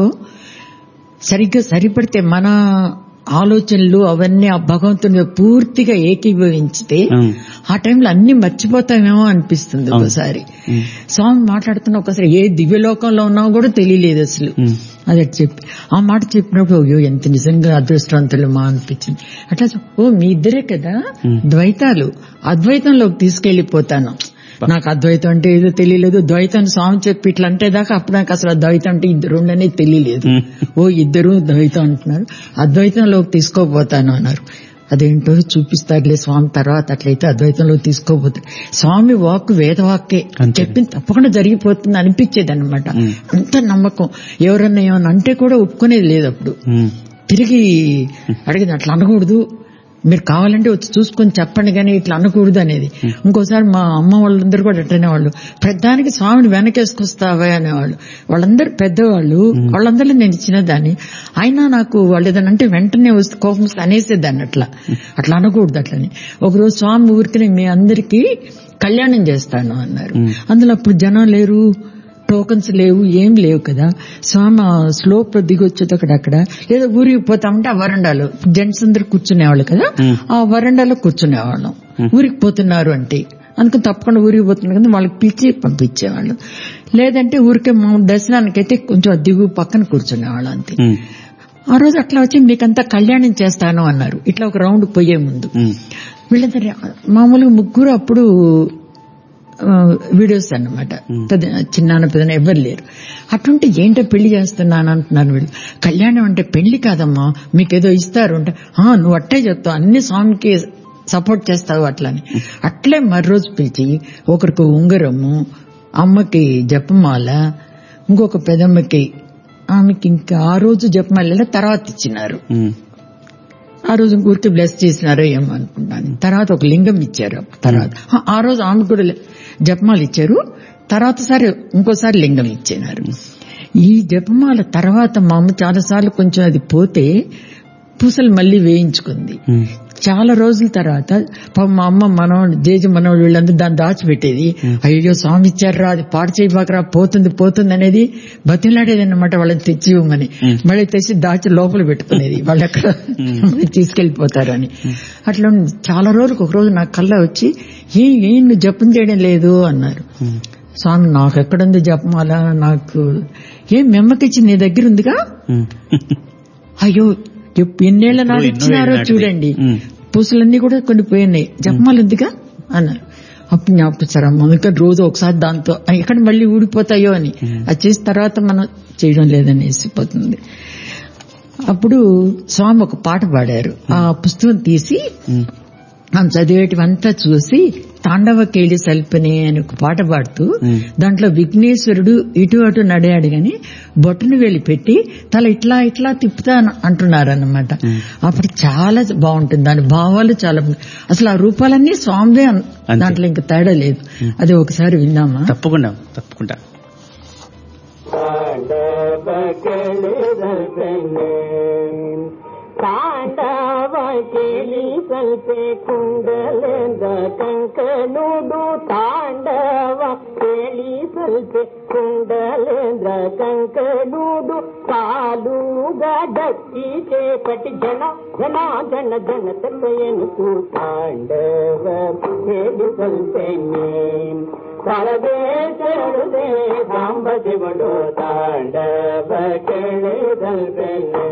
సరిగ్గా సరిపడితే మన ఆలోచనలు అవన్నీ ఆ భగవంతుని పూర్తిగా ఏకీభవించితే ఆ టైంలో అన్ని మర్చిపోతామేమో అనిపిస్తుంది. ఒకసారి స్వామి మాట్లాడుతున్న ఒకసారి ఏ దివ్యలోకంలో ఉన్నామో కూడా తెలియలేదు అసలు. అదే చెప్పి ఆ మాట చెప్పినప్పుడు అయ్యో ఎంత నిజంగా అదృష్టవంతులు మా అనిపించింది. అట్లా ఓ మీ ఇద్దరే కదా ద్వైతాలు, అద్వైతంలోకి తీసుకెళ్లిపోతాను. నాకు అద్వైతం అంటే ఏదో తెలియలేదు. ద్వైతం స్వామి చెప్పి ఇట్లా అంటే దాకా అప్పుడు నాకు అసలు అద్వైతం అంటే ఇద్దరు అనేది తెలియలేదు. ఓ ఇద్దరు ద్వైతం అంటున్నారు, అద్వైతంలోకి తీసుకోపోతాను అన్నారు. అదేంటో చూపిస్తాడులే స్వామి తర్వాత. అట్లయితే అద్వైతంలో తీసుకోపోతాడు. స్వామి వాక్ వేదవాక్కే చెప్పింది తప్పకుండా జరిగిపోతుంది అనిపించేది అనమాట. అంత నమ్మకం. ఎవరన్నా ఏమన్నా అంటే కూడా ఒప్పుకునేది లేదు. అప్పుడు తిరిగి అడిగింది అట్లా అనకూడదు, మీరు కావాలంటే వచ్చి చూసుకొని చెప్పండి కానీ ఇట్లా అనకూడదు అనేది. ఇంకోసారి మా అమ్మ వాళ్ళందరూ కూడా అట్టనే వాళ్ళు ప్రధానికి స్వామిని వెనకేసుకొస్తావా అనేవాళ్ళు. వాళ్ళందరూ పెద్దవాళ్ళు, వాళ్ళందరిలో నేను చిన్నదాన్ని. అయినా నాకు వాళ్ళు ఏదైనా అంటే వెంటనే వస్తే కోపం అనేసేదాన్ని. అట్లా అట్లా అనకూడదు అట్లని. ఒకరోజు స్వామి ఊరికి మీ అందరికీ కళ్యాణం చేస్తాను అన్నారు. అందులో అప్పుడు జనం లేరు, టోకన్స్ లేవు, ఏం లేవు కదా. స్వామి స్లోప్ దిగొచ్చేది అక్కడక్కడ. లేదా ఊరికి పోతామంటే ఆ వరండాలో జెంట్స్ అందరు కూర్చునేవాళ్ళు కదా, ఆ వరండాలో కూర్చునేవాళ్ళం. ఊరికి పోతున్నారు అంటే అందుకని తప్పకుండా ఊరికి పోతున్నారు కదా వాళ్ళకి పిలిచి పంపించేవాళ్ళు. లేదంటే ఊరికే మా దర్శనానికైతే కొంచెం దిగు పక్కన కూర్చునేవాళ్ళు అంతే. ఆ రోజు అట్లా వచ్చి మీకంతా కళ్యాణం చేస్తాను అన్నారు. ఇట్లా ఒక రౌండ్ పోయే ముందు వీళ్ళందరూ మామూలుగా ముగ్గురు అప్పుడు వీడియోస్ అన్నమాట. పెద్ద చిన్నాన్న పెద్ద ఎవ్వరు లేరు. అటుంటే ఏంటో పెళ్లి చేస్తున్నాను అంటున్నారు వీళ్ళు. కళ్యాణం అంటే పెళ్లి కాదమ్మా, మీకేదో ఇస్తారు అంటే నువ్వు అట్టే చెప్తావు, అన్ని స్వామికి సపోర్ట్ చేస్తావు అట్లని. అట్లే మరో రోజు పిలిచి ఒకరికి ఉంగరము, అమ్మకి జపమాల, ఇంకొక పెదమ్మకి ఆమెకి ఇంకా ఆ రోజు జపమాల తర్వాత ఇచ్చినారు. ఆ రోజు ఊరికి బ్లెస్ చేసినారో ఏమో అనుకుంటాను. తర్వాత ఒక లింగం ఇచ్చారు. తర్వాత ఆ రోజు ఆమె కూడా జపమాల ఇచ్చారు. తర్వాత సారి ఇంకోసారి లింగం ఇచ్చినారు. ఈ జపమాల తర్వాత మా అమ్మ చాలాసార్లు కొంచెం అది పోతే పూసలు మళ్లీ వేయించుకుంది. చాలా రోజుల తర్వాత మా అమ్మ మనవాళ్ళు జేజి మనవాళ్ళు వీళ్ళందరూ దాన్ని దాచిపెట్టేది. అయ్యో స్వామి ఇచ్చారా అది పాడు చేయబాకరా పోతుంది పోతుంది అనేది బతిలాడేది అన్నమాట. వాళ్ళని తెచ్చి ఇవ్వమని మళ్ళీ తెచ్చి దాచి లోపల పెట్టుకునేది. వాళ్ళు ఎక్కడ తీసుకెళ్లిపోతారని. అట్లా చాలా రోజులకు ఒక రోజు నాకు కల్లా వచ్చి ఏ ఏం నువ్వు జపం చేయడం లేదు అన్నారు. స్వామి నాకు ఎక్కడుంది జపమాల, నాకు ఏం మెమ్మకిచ్చి నీ దగ్గర ఉందిగా. అయ్యో ఎన్నేళ్ల నాడు ఇచ్చినారో చూడండి, పూసలన్నీ కూడా కొన్ని పోయినాయి, జపమాల ఉందిగా అన్నారు. అప్పుడు జ్ఞాపకం అందుకని రోజు ఒకసారి దాంతో ఎక్కడ మళ్ళీ ఊడిపోతాయో అని అది చేసిన తర్వాత మనం చేయడం లేదని వేసిపోతుంది. అప్పుడు స్వామి ఒక పాట పాడారు. ఆ పుస్తకం తీసి మనం చదివేటివంతా చూసి తాండవ కేళి సల్పనే అని ఒక పాట పాడుతూ దాంట్లో విఘ్నేశ్వరుడు ఇటు అటు నడియాడు గాని బొట్టును వెళ్ళి పెట్టి తల ఇట్లా ఇట్లా తిప్పుతా అంటున్నారన్నమాట. అప్పుడు చాలా బాగుంటుంది. దాని భావాలు చాలా అసలు ఆ రూపాలన్నీ స్వామివే, దాంట్లో ఇంకా తేడా లేదు. అది ఒకసారి విన్నామా? తప్పకుండా తప్పకుండా. ಕೇಳಿದಲ್ಪೆನೆ ತಾಂಡವ ಕೇಳಿ ಸಲ್ಪೆ ಕುಂಡಲೆಂದ ಕಂಕನುಡು ತಾಂಡವ ಕೇಳಿ ಸಲ್ಪೆ ಕುಂಡಲೇಂದ್ರ ಕಂಕನುಡು ಕಾಲುಗ ಡಕ್ಕಿ చేపటి జన జన జన జన తెల్లయను ತಾಂಡವ ಕೇಳಿ ಸಲ್ಪೆನೆ పరమేశ్వరుడే సాంబ శివుడు తాండవ కేಳಿದಲ್ಪೆನೆ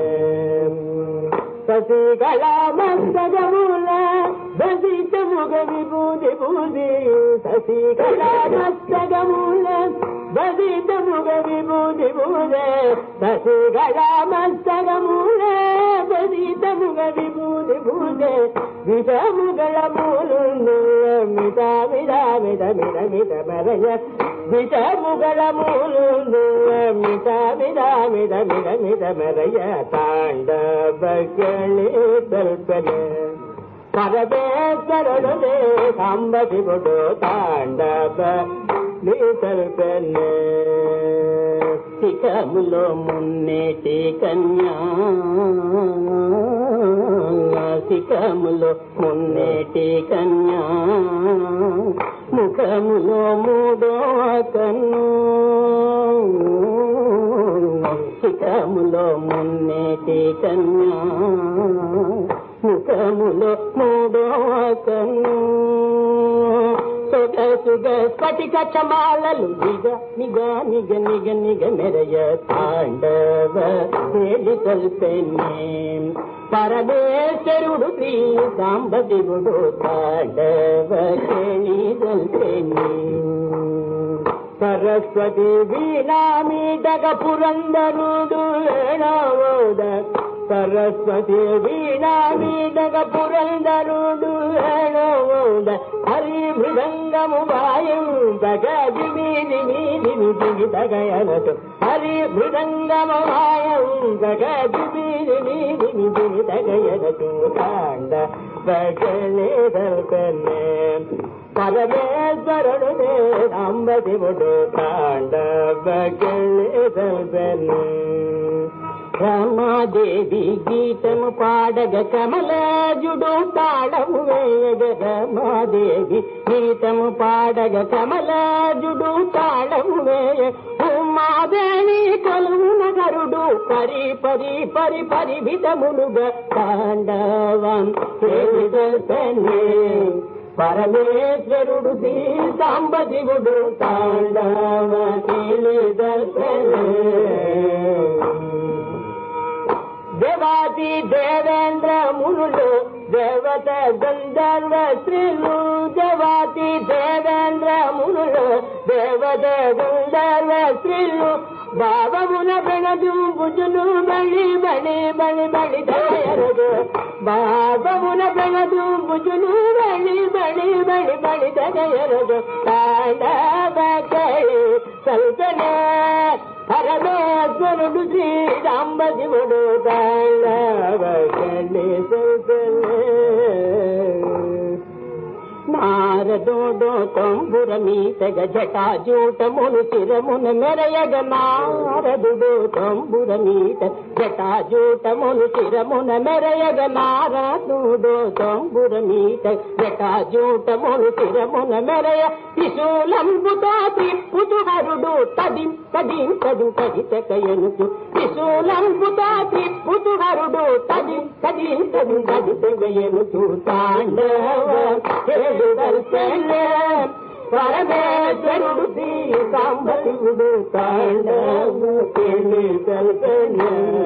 శశికళ మస్తకముల దశిత ముగ విభూతి బూది శశికళ మస్తకముల దశిత ముగ విభూతి బూదే శశికళ మస్తకముల దశిత ముగ విభూతి బూదే విషముగళ మూలు మిత మిద మిద మిద మిద మరయ విషముగళ మూలు మిత మిద మిద మిద మిద మరయ తాండవ ಕೇಳಿದಲ್ಪೆನೆ పరమేశ్వరుడే సాంబ శివుడు తాండవ కేಳಿದಲ್ಪೆನೆ శిఖములో మున్నేటి కన్యా శిఖములో మున్నేటి కన్యా ముఖములో మూడో కన్ను శిఖములో మున్నేటి కన్యా ముఖములో మూడో కన్ను సొగసుగ స్ఫటిక చమాలలు నిగ నిగ నిగ నిగ నిగ మెరయ తాండవ కేಳಿದಲ್ಪೆನೆ పరమేశ్వరుడు శ్రీ సాంబ శివుడు తాండవ కేಳಿದಲ್ಪೆನೆ సరస్వతి వీణామీటక పురందరుడు ఏడవోద సరస్వతి వీణామీటక పురందరుడు ఏడవోద హరి మృదంగము వాయం తగది మీది మీది మిదిగి తగయనటు హరి మృదంగము వాయం తగది మీది మీది మిదిగి తగయనటు తాండవ కేಳಿದಲ್ಪೆನೆ పరమేశ్వరుడే సాంబ శివుడు తాండవ కేಳಿದಲ್ಪೆನೆ రమాదేవి గీతము పాడగ కమలాజుడు తాళము వేయగ రమాదేవి గీతము పాడగ కమలాజుడు తాళము వేయ ఉమాదేవి కొలువున గరుడు పరి పరి పరి పరిభితములుగా తాండవం కేಳಿದಲ್ಪೆನೆ పరమేశ్వరుడు శ్రీ సాంబ శివుడు తాండవ కేಳಿದಲ್ಪೆನೆ దేవాతి దేవేంద్ర మునులు దేవత గంధర్వ స్త్రీలు దేవాతి దేవేంద్ర మునులు దేవత గంధర్వ స్త్రీలు భావమున బెణదుంపుచును బలి బలి బలి బలి దయరదు భావమున బెణదుంపుచును బలి బలి బలి బలి దయరదు తాండవ కేಳಿದಲ್ಪೆನೆ పరమేశ్వరుడు శ్రీ సాంబ శివుడు తాండవ కేಳಿದಲ್ಪೆನೆ నారదుడు తంబురమీతగ జటాజూటమును శిరమున మెరయగ నారదుడు తంబురమీత జటాజూటమును శిరమున మెరయగ నారదుడు తంబురమీత జటాజూటమును శిరమున మెరయ త్రిశూలంబుతో త్రిప్పుతు హరుడు తదిం తదిం తదిం తదితకయనుచు త్రిశూలంబుతో త్రిప్పుతు హరుడు తదిం తదిం తదిం తదితకయనుచు తాండవ కేಳಿದಲ್ಪೆನೆ పరమేశ్వరుడు శ్రీ సాంబ శివుడు తాండవ కేಳಿದಲ್ಪೆನೆ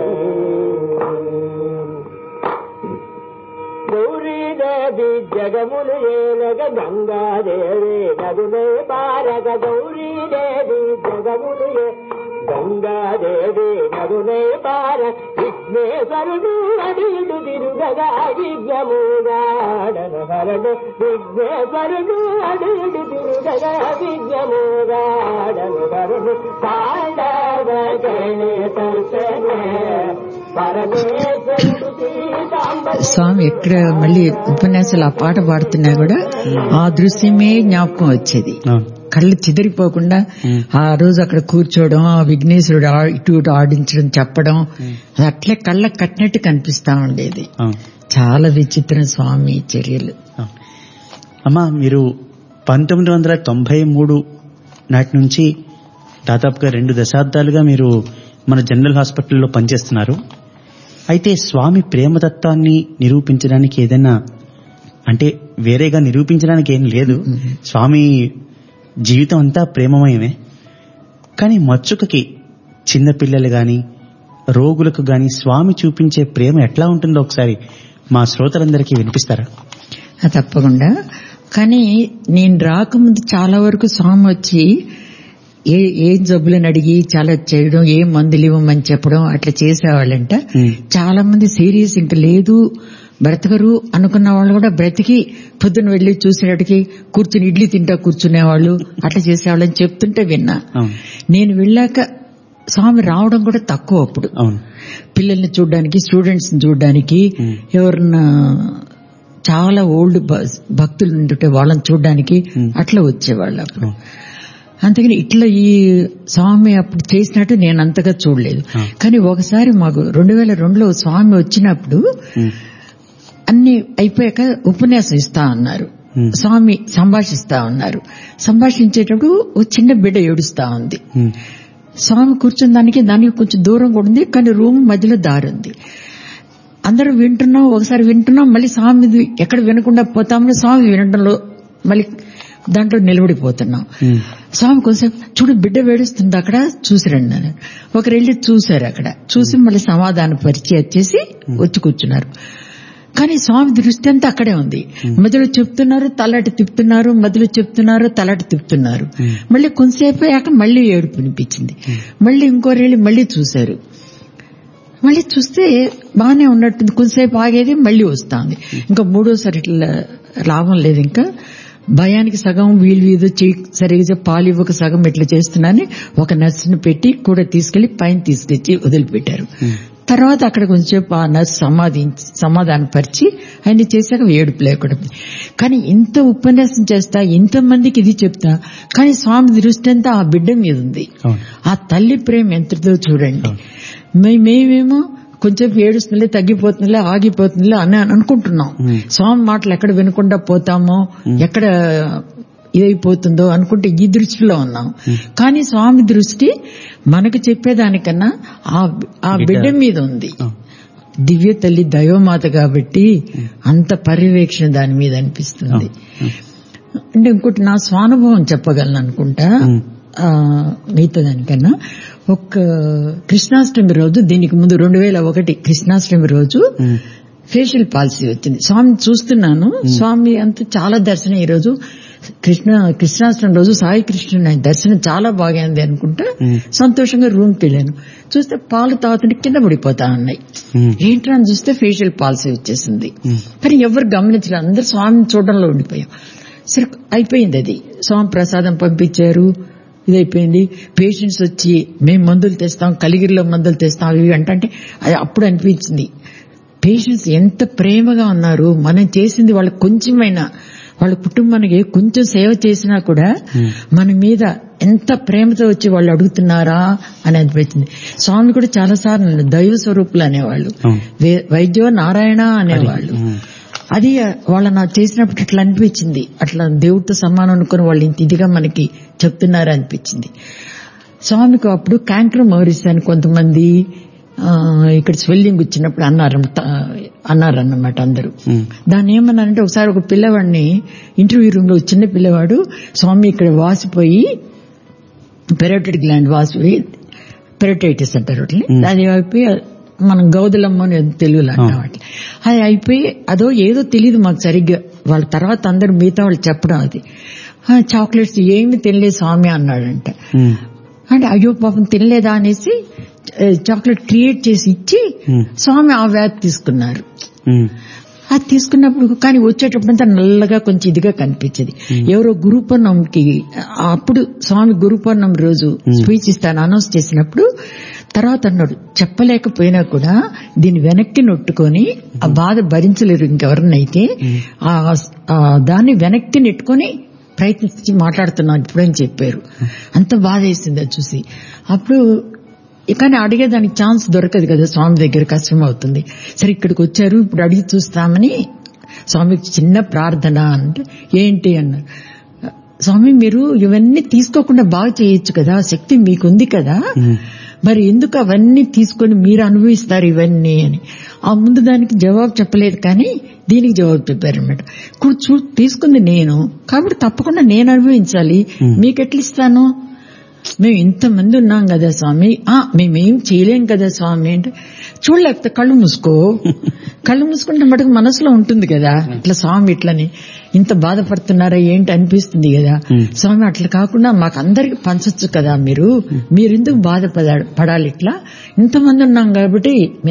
గౌరీదేవి జగములు ఏలగ గంగాదేవి నదులే పారగ గౌరీదేవి జగములు గంగాదేవి నదులే పార విఘ్నేశ్వరుడు అడిడు తిరుగగా విఘ్నముగాడను హరడు విఘ్నేశ్వరుడు అడిడు తిరుగగా విఘ్నముగాడను హరడు తాండవ కేಳಿದಲ್ಪೆನೆ పరమేశ్వరుడు శ్రీ సాంబ స్వామి ఎక్కడ మళ్ళీ ఉపన్యాసాలు ఆ పాట పాడుతున్నా కూడా ఆ దృశ్యమే జ్ఞాపకం వచ్చేది. కళ్ళు చెదిరిపోకుండా ఆ రోజు అక్కడ కూర్చోవడం, ఆ విఘ్నేశ్వరుడు ఆ- ఇటు ఇటు ఆడించడం, చెప్పడం, అది అట్లే కళ్ళకు కట్టినట్టు కనిపిస్తా ఉండేది. అవును. చాలా విచిత్రం స్వామి చర్యలు. అవును. అమ్మా, మీరు పంతొమ్మిది వందల తొంభై మూడు నాటి నుంచి దాదాపుగా రెండు దశాబ్దాలుగా మీరు మన జనరల్ హాస్పిటల్లో పనిచేస్తున్నారు. అయితే స్వామి ప్రేమతత్వాన్ని నిరూపించడానికి ఏదైనా, అంటే వేరేగా నిరూపించడానికి ఏం లేదు, స్వామి జీవితం అంతా ప్రేమమయమే. కానీ మచ్చుకకి చిన్నపిల్లలు గాని రోగులకు గాని స్వామి చూపించే ప్రేమ ఎట్లా ఉంటుందో ఒకసారి మా శ్రోతలందరికీ వినిపిస్తారా? ఆ, తప్పకుండా. కానీ నేను రాకముందు చాలా వరకు స్వామి వచ్చి ఏ ఏ జబ్బులను అడిగి చాలా చేయడం, ఏ మందులు ఇవ్వమని చెప్పడం అట్లా చేసేవాళ్ళంట. Hmm. చాలా మంది సీరియస్ ఇంకా లేదు బ్రతకరు అనుకున్న వాళ్ళు కూడా బ్రతికి పొద్దున వెళ్లి చూసేటికి కూర్చుని ఇడ్లీ తింటా కూర్చునేవాళ్ళు, అట్లా చేసేవాళ్ళని చెప్తుంటే విన్నా. అవును. నేను వెళ్ళాక స్వామి రావడం కూడా తక్కువ అప్పుడు. అవును. పిల్లల్ని చూడడానికి, స్టూడెంట్స్ ని చూడడానికి, Hmm. ఎవరన్నా చాలా ఓల్డ్ భక్తులు ఉంటుంటే వాళ్ళని చూడడానికి Hmm. అట్లా వచ్చేవాళ్ళు అప్పుడు. అవును. అంతకని ఇట్లా ఈ స్వామి అప్పుడు చేసినట్టు నేను అంతగా చూడలేదు. Hmm. కానీ ఒకసారి మాకు రెండు వేల రెండులో స్వామి వచ్చినప్పుడు Hmm. అన్ని అయిపోయాక ఉపన్యాసం ఇస్తా అన్నారు. Hmm. స్వామి సంభాషిస్తా ఉన్నారు. సంభాషించేటప్పుడు ఒక చిన్న బిడ్డ ఏడుస్తా ఉంది. Hmm. స్వామి కూర్చున్న దానికి దానికి కొంచెం దూరం కూడా ఉంది, కానీ రూమ్ మధ్యలో దారి ఉంది. అందరూ వింటున్నాం, ఒకసారి వింటున్నాం, మళ్ళీ స్వామి ఎక్కడ వినకుండా పోతామని స్వామి వినడంలో మళ్ళీ దాంట్లో నిలబడిపోతున్నాం. Hmm. స్వామి కొంచెంసేపు చూడు బిడ్డ వేడుస్తుంది అక్కడ చూసిరండి అని ఒకరు వెళ్ళి చూశారు. అక్కడ చూసి మళ్ళీ సమాధాన పరిచయం వచ్చేసి వచ్చి కూర్చున్నారు. కానీ స్వామి దృష్టి అంతా అక్కడే ఉంది. మధ్యలో చెప్తున్నారు, తలటి తిప్పుతున్నారు, మధ్యలో చెప్తున్నారు, తలటి తిప్పుతున్నారు. మళ్ళీ కొంతసేపు అయ్యాక మళ్ళీ ఏడుపు వినిపించింది. మళ్ళీ ఇంకోరు వెళ్ళి మళ్ళీ చూశారు. మళ్ళీ చూస్తే బాగానే ఉన్నట్టుంది, కొంతసేపు ఆగేది, మళ్ళీ వస్తుంది. ఇంకా మూడోసారి ఇట్లా లాభం లేదు, ఇంకా భయానికి సగం వీలు వీధు సరిగ్గా పాలు ఇవ్వక సగం ఇట్లా చేస్తున్నానని ఒక నర్సును పెట్టి కూడా తీసుకెళ్లి పైన తీసుకొచ్చి వదిలిపెట్టారు. తర్వాత అక్కడ కొంచెంసేపు ఆ నర్సు సమాధి సమాధానపరిచి ఆయన చేశాక ఏడుపు లేకుండా. కానీ ఇంత ఉపన్యాసం చేస్తా, ఇంతమందికి ఇది చెప్తా, కానీ స్వామి దృష్టి అంతా ఆ బిడ్డ మీద ఉంది. ఆ తల్లి ప్రేమ ఎంతదో చూడండి. మేమేమో కొంచెం ఏడుస్తుందిలే, తగ్గిపోతుందిలే, ఆగిపోతుందిలే అని అనుకుంటున్నాం. స్వామి మాటలు ఎక్కడ వినకుండా పోతామో, ఎక్కడ ఇదైపోతుందో అనుకుంటే ఈ దృష్టిలో ఉన్నాం. కానీ స్వామి దృష్టి మనకు చెప్పేదానికన్నా ఆ బిడ్డ మీద ఉంది. దివ్య తల్లి దైవమాత కాబట్టి అంత పర్యవేక్షణ దాని మీద అనిపిస్తుంది. అంటే ఇంకోటి నా స్వానుభవం చెప్పగలను అనుకుంటా మిగతా దానికన్నా. ఒక కృష్ణాష్టమి రోజు, దీనికి ముందు రెండు వేల ఒకటి కృష్ణాష్టమి రోజు ఫేషియల్ పాలసీ వచ్చింది. స్వామి చూస్తున్నాను, స్వామి అంతా చాలా దర్శనం. ఈ రోజు కృష్ణ కృష్ణాష్టమి రోజు సాయి కృష్ణుని దర్శనం చాలా బాగైంది అనుకుంటా సంతోషంగా రూమ్ కి వెళ్ళాను. చూస్తే పాలు తాగుతుంటే కింద పడిపోతా ఉన్నాయి. ఏంట్రా అని చూస్తే ఫేషియల్ పాలసీ వచ్చేసింది. కానీ ఎవరు గమనించలేదు, అందరు స్వామిని చూడడంలో ఉండిపోయాం. సరే అయిపోయింది అది. స్వామి ప్రసాదం పంపించారు, ఇదైపోయింది. పేషెంట్స్ వచ్చి మేము మందులు తెస్తాం, కలిగిరిలో మందులు తెస్తాం ఇవి అంటే అది అప్పుడు అనిపించింది, పేషెంట్స్ ఎంత ప్రేమగా ఉన్నారు. మనం చేసింది వాళ్ళకి కొంచెమైనా, వాళ్ళ కుటుంబానికి కొంచెం సేవ చేసినా కూడా మన మీద ఎంత ప్రేమతో వచ్చి వాళ్ళు అడుగుతున్నారా అని అనిపించింది. స్వామి కూడా చాలా సార్లు దైవ స్వరూపులు అనేవాళ్ళు, వైద్యో నారాయణ అనేవాళ్ళు. అది వాళ్ళ నాకు చేసినప్పుడు ఇట్లా అనిపించింది, అట్లా దేవుడితో సమానం అనుకుని వాళ్ళు ఇంత ఇదిగా మనకి చెప్తున్నారా అనిపించింది. స్వామికి అప్పుడు క్యాంకర్ మోరిస్ అని కొంతమంది ఇక్కడ స్వెల్లింగ్ వచ్చినప్పుడు అన్నారు అన్నారన్నమాట అందరూ. దాన్ని ఏమన్నారంటే, ఒకసారి ఒక పిల్లవాడిని ఇంటర్వ్యూ రూమ్ లో చిన్న పిల్లవాడు, స్వామి ఇక్కడ వాసిపోయి పెరోటిడ్ గ్లాండ్ వాసిపోయి పెరోటైటిస్ అంటారు వాటిని, అది అయిపోయి మనం గౌదలమ్మ అని తెలుగులో అంటాం అట్లా, అది అయిపోయి అదో ఏదో తెలియదు మాకు సరిగ్గా. వాళ్ళ తర్వాత అందరు మిగతా వాళ్ళు చెప్పడం, అది చాక్లెట్స్ ఏమి తినలేదు స్వామి అన్నాడంట. అంటే అయ్యో పాపం తినలేదా అనేసి చాక్లెట్ క్రియేట్ చేసి ఇచ్చి స్వామి ఆ వ్యాధి తీసుకున్నారు. అది తీసుకున్నప్పుడు కానీ వచ్చేటప్పుడు అంతా నల్లగా కొంచెం ఇదిగా కనిపించేది. ఎవరో గురు పౌర్ణమికి అప్పుడు స్వామి గురు పౌర్ణమి రోజు స్పీచ్ ఇస్తాను అనౌన్స్ చేసినప్పుడు తర్వాత అన్నాడు, చెప్పలేకపోయినా కూడా దీన్ని వెనక్కి నొట్టుకొని ఆ బాధ భరించలేరు ఇంకెవరినైతే, దాన్ని వెనక్కి నెట్టుకొని ప్రయత్నించి మాట్లాడుతున్నాను ఇప్పుడని చెప్పారు. అంత బాధ వేసింది అది చూసి. అప్పుడు కానీ అడిగేదానికి ఛాన్స్ దొరకదు కదా, స్వామి దగ్గర కష్టం అవుతుంది. సరే ఇక్కడికి వచ్చారు, ఇప్పుడు అడిగి చూస్తామని స్వామికి చిన్న ప్రార్థన అంటే ఏంటి అన్నారు. స్వామి మీరు ఇవన్నీ తీసుకోకుండా బాగా చేయొచ్చు కదా, శక్తి మీకుంది కదా, మరి ఎందుకు అవన్నీ తీసుకొని మీరు అనుభవిస్తారు ఇవన్నీ అని. ఆ ముందు దానికి జవాబు చెప్పలేదు కానీ దీనికి జవాబు చెప్పారనమాట. చూ తీసుకుంది నేను కాబట్టి తప్పకుండా నేను అనుభవించాలి, మీకెట్లా ఇస్తాను, మేము ఇంతమంది ఉన్నాం కదా స్వామి, ఆ మేమేం చేయలేం కదా స్వామి అంటే, చూడలేకపోతే కళ్ళు మూసుకో, కళ్ళు మూసుకుంటే మటుకు మనసులో ఉంటుంది కదా ఇట్లా స్వామి ఇట్లని ఇంత బాధపడుతున్నారా ఏంటి అనిపిస్తుంది కదా. స్వామి అట్లా కాకుండా మాకు అందరికి పంచొచ్చు కదా, మీరు మీరెందుకు బాధపడ పడాలి, ఇట్లా ఇంతమంది ఉన్నాం కాబట్టి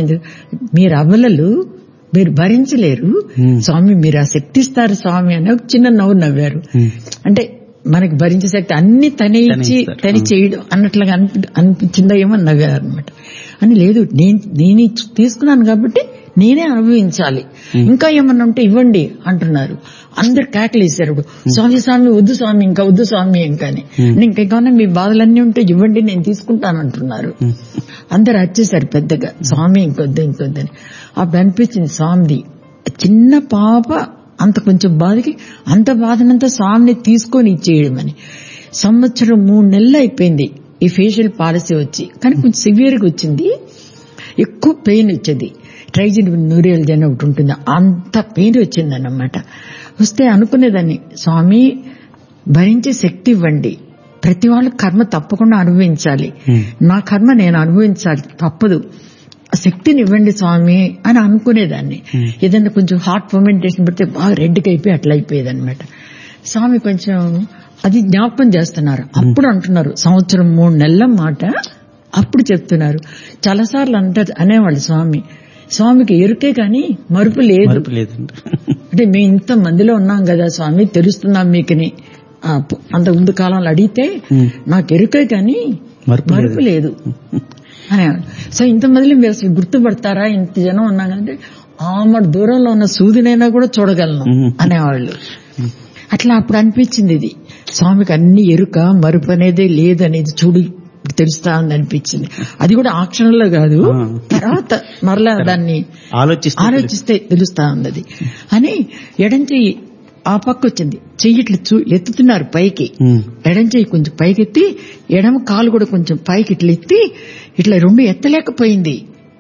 మీరు అబలలు మీరు భరించలేరు స్వామి, మీరు ఆ శక్తి ఇస్తారు స్వామి అని ఒక చిన్న నవ్వు నవ్వారు. అంటే మనకి భరించే శక్తి అన్ని తనే ఇచ్చి తని చేయడం అన్నట్లుగా అనిపించిందో ఏమో నవ్వారు అనమాట. అని లేదు, నేను నేను తీసుకున్నాను కాబట్టి నేనే అనుభవించాలి, ఇంకా ఏమన్నా ఉంటే ఇవ్వండి అంటున్నారు. అందరు కేకలేశారు, స్వామి స్వామి వద్దు స్వామి ఇంకా వద్దు స్వామి ఇంకాని, ఇంకేమన్నా మీ బాధలన్నీ ఉంటే ఇవ్వండి నేను తీసుకుంటాను అంటున్నారు. అందరు వచ్చేసారు పెద్దగా, స్వామి ఇంకొద్దు ఇంకొద్దని. అప్పుడు అనిపించింది స్వామిది చిన్న పాప అంత కొంచెం బాధకి అంత బాధనంతా స్వామిని తీసుకొని ఇచ్చేయడం అని. సంవత్సరం మూడు నెలలు అయిపోయింది ఈ ఫేషియల్ పాలసీ వచ్చి, కానీ కొంచెం సివియర్గా వచ్చింది, ఎక్కువ పెయిన్ వచ్చేది. ట్రైజిన్ న్యూరియల్ జన్ ఒకటి ఉంటుంది, అంత పెయిన్ వచ్చిందన్నమాట. వస్తే అనుకునేదాన్ని స్వామి భరించే శక్తి ఇవ్వండి, ప్రతి వాళ్ళు కర్మ తప్పకుండా అనుభవించాలి, నా కర్మ నేను అనుభవించాలి తప్పదు, శక్తిని ఇవ్వండి స్వామి అని అనుకునేదాన్ని. ఏదైనా కొంచెం హార్ట్ ఫర్మెంటేషన్ పెడితే బాగా రెడ్గా అయిపోయి అట్లా అయిపోయేది అనమాట. స్వామి కొంచెం అది జ్ఞాపకం చేస్తున్నారు. అప్పుడు అంటున్నారు సంవత్సరం మూడు నెలల మాట అప్పుడు చెప్తున్నారు. చాలాసార్లు అంటారు అనేవాళ్ళు స్వామి, స్వామికి ఎరుకే కానీ మరుపు లేదు, అంటే మేము ఇంత మందిలో ఉన్నాం కదా స్వామి తెలుస్తున్నాం మీకుని. అంత ముందు కాలంలో అడిగితే నాకు ఎరుకే కానీ మరుపు లేదు అనేవాడు. సో ఇంతమందిలో మీరు అసలు గుర్తుపడతారా, ఇంత జనం ఉన్నాం అంటే ఆమె దూరంలో ఉన్న సూదినైనా కూడా చూడగలను అనేవాళ్ళు. అట్లా అప్పుడు అనిపించింది ఇది స్వామికి అన్ని ఎరుక మరుపు అనేదే లేదనేది చూడు తెలుస్తా ఉంది అనిపించింది. అది కూడా ఆ క్షణంలో కాదు, తర్వాత మరలా దాన్ని ఆలోచిస్తే తెలుస్తా ఉంది అని. ఎడం చెయ్యి ఆ పక్క వచ్చింది, చెయ్యి ఇట్లా చూ ఎత్తుతున్నారు పైకి, ఎడం చెయ్యి కొంచెం పైకెత్తి ఎడమ కాలు కూడా కొంచెం పైకి ఇట్లా ఎత్తి ఇట్లా రెండు ఎత్తలేకపోయింది.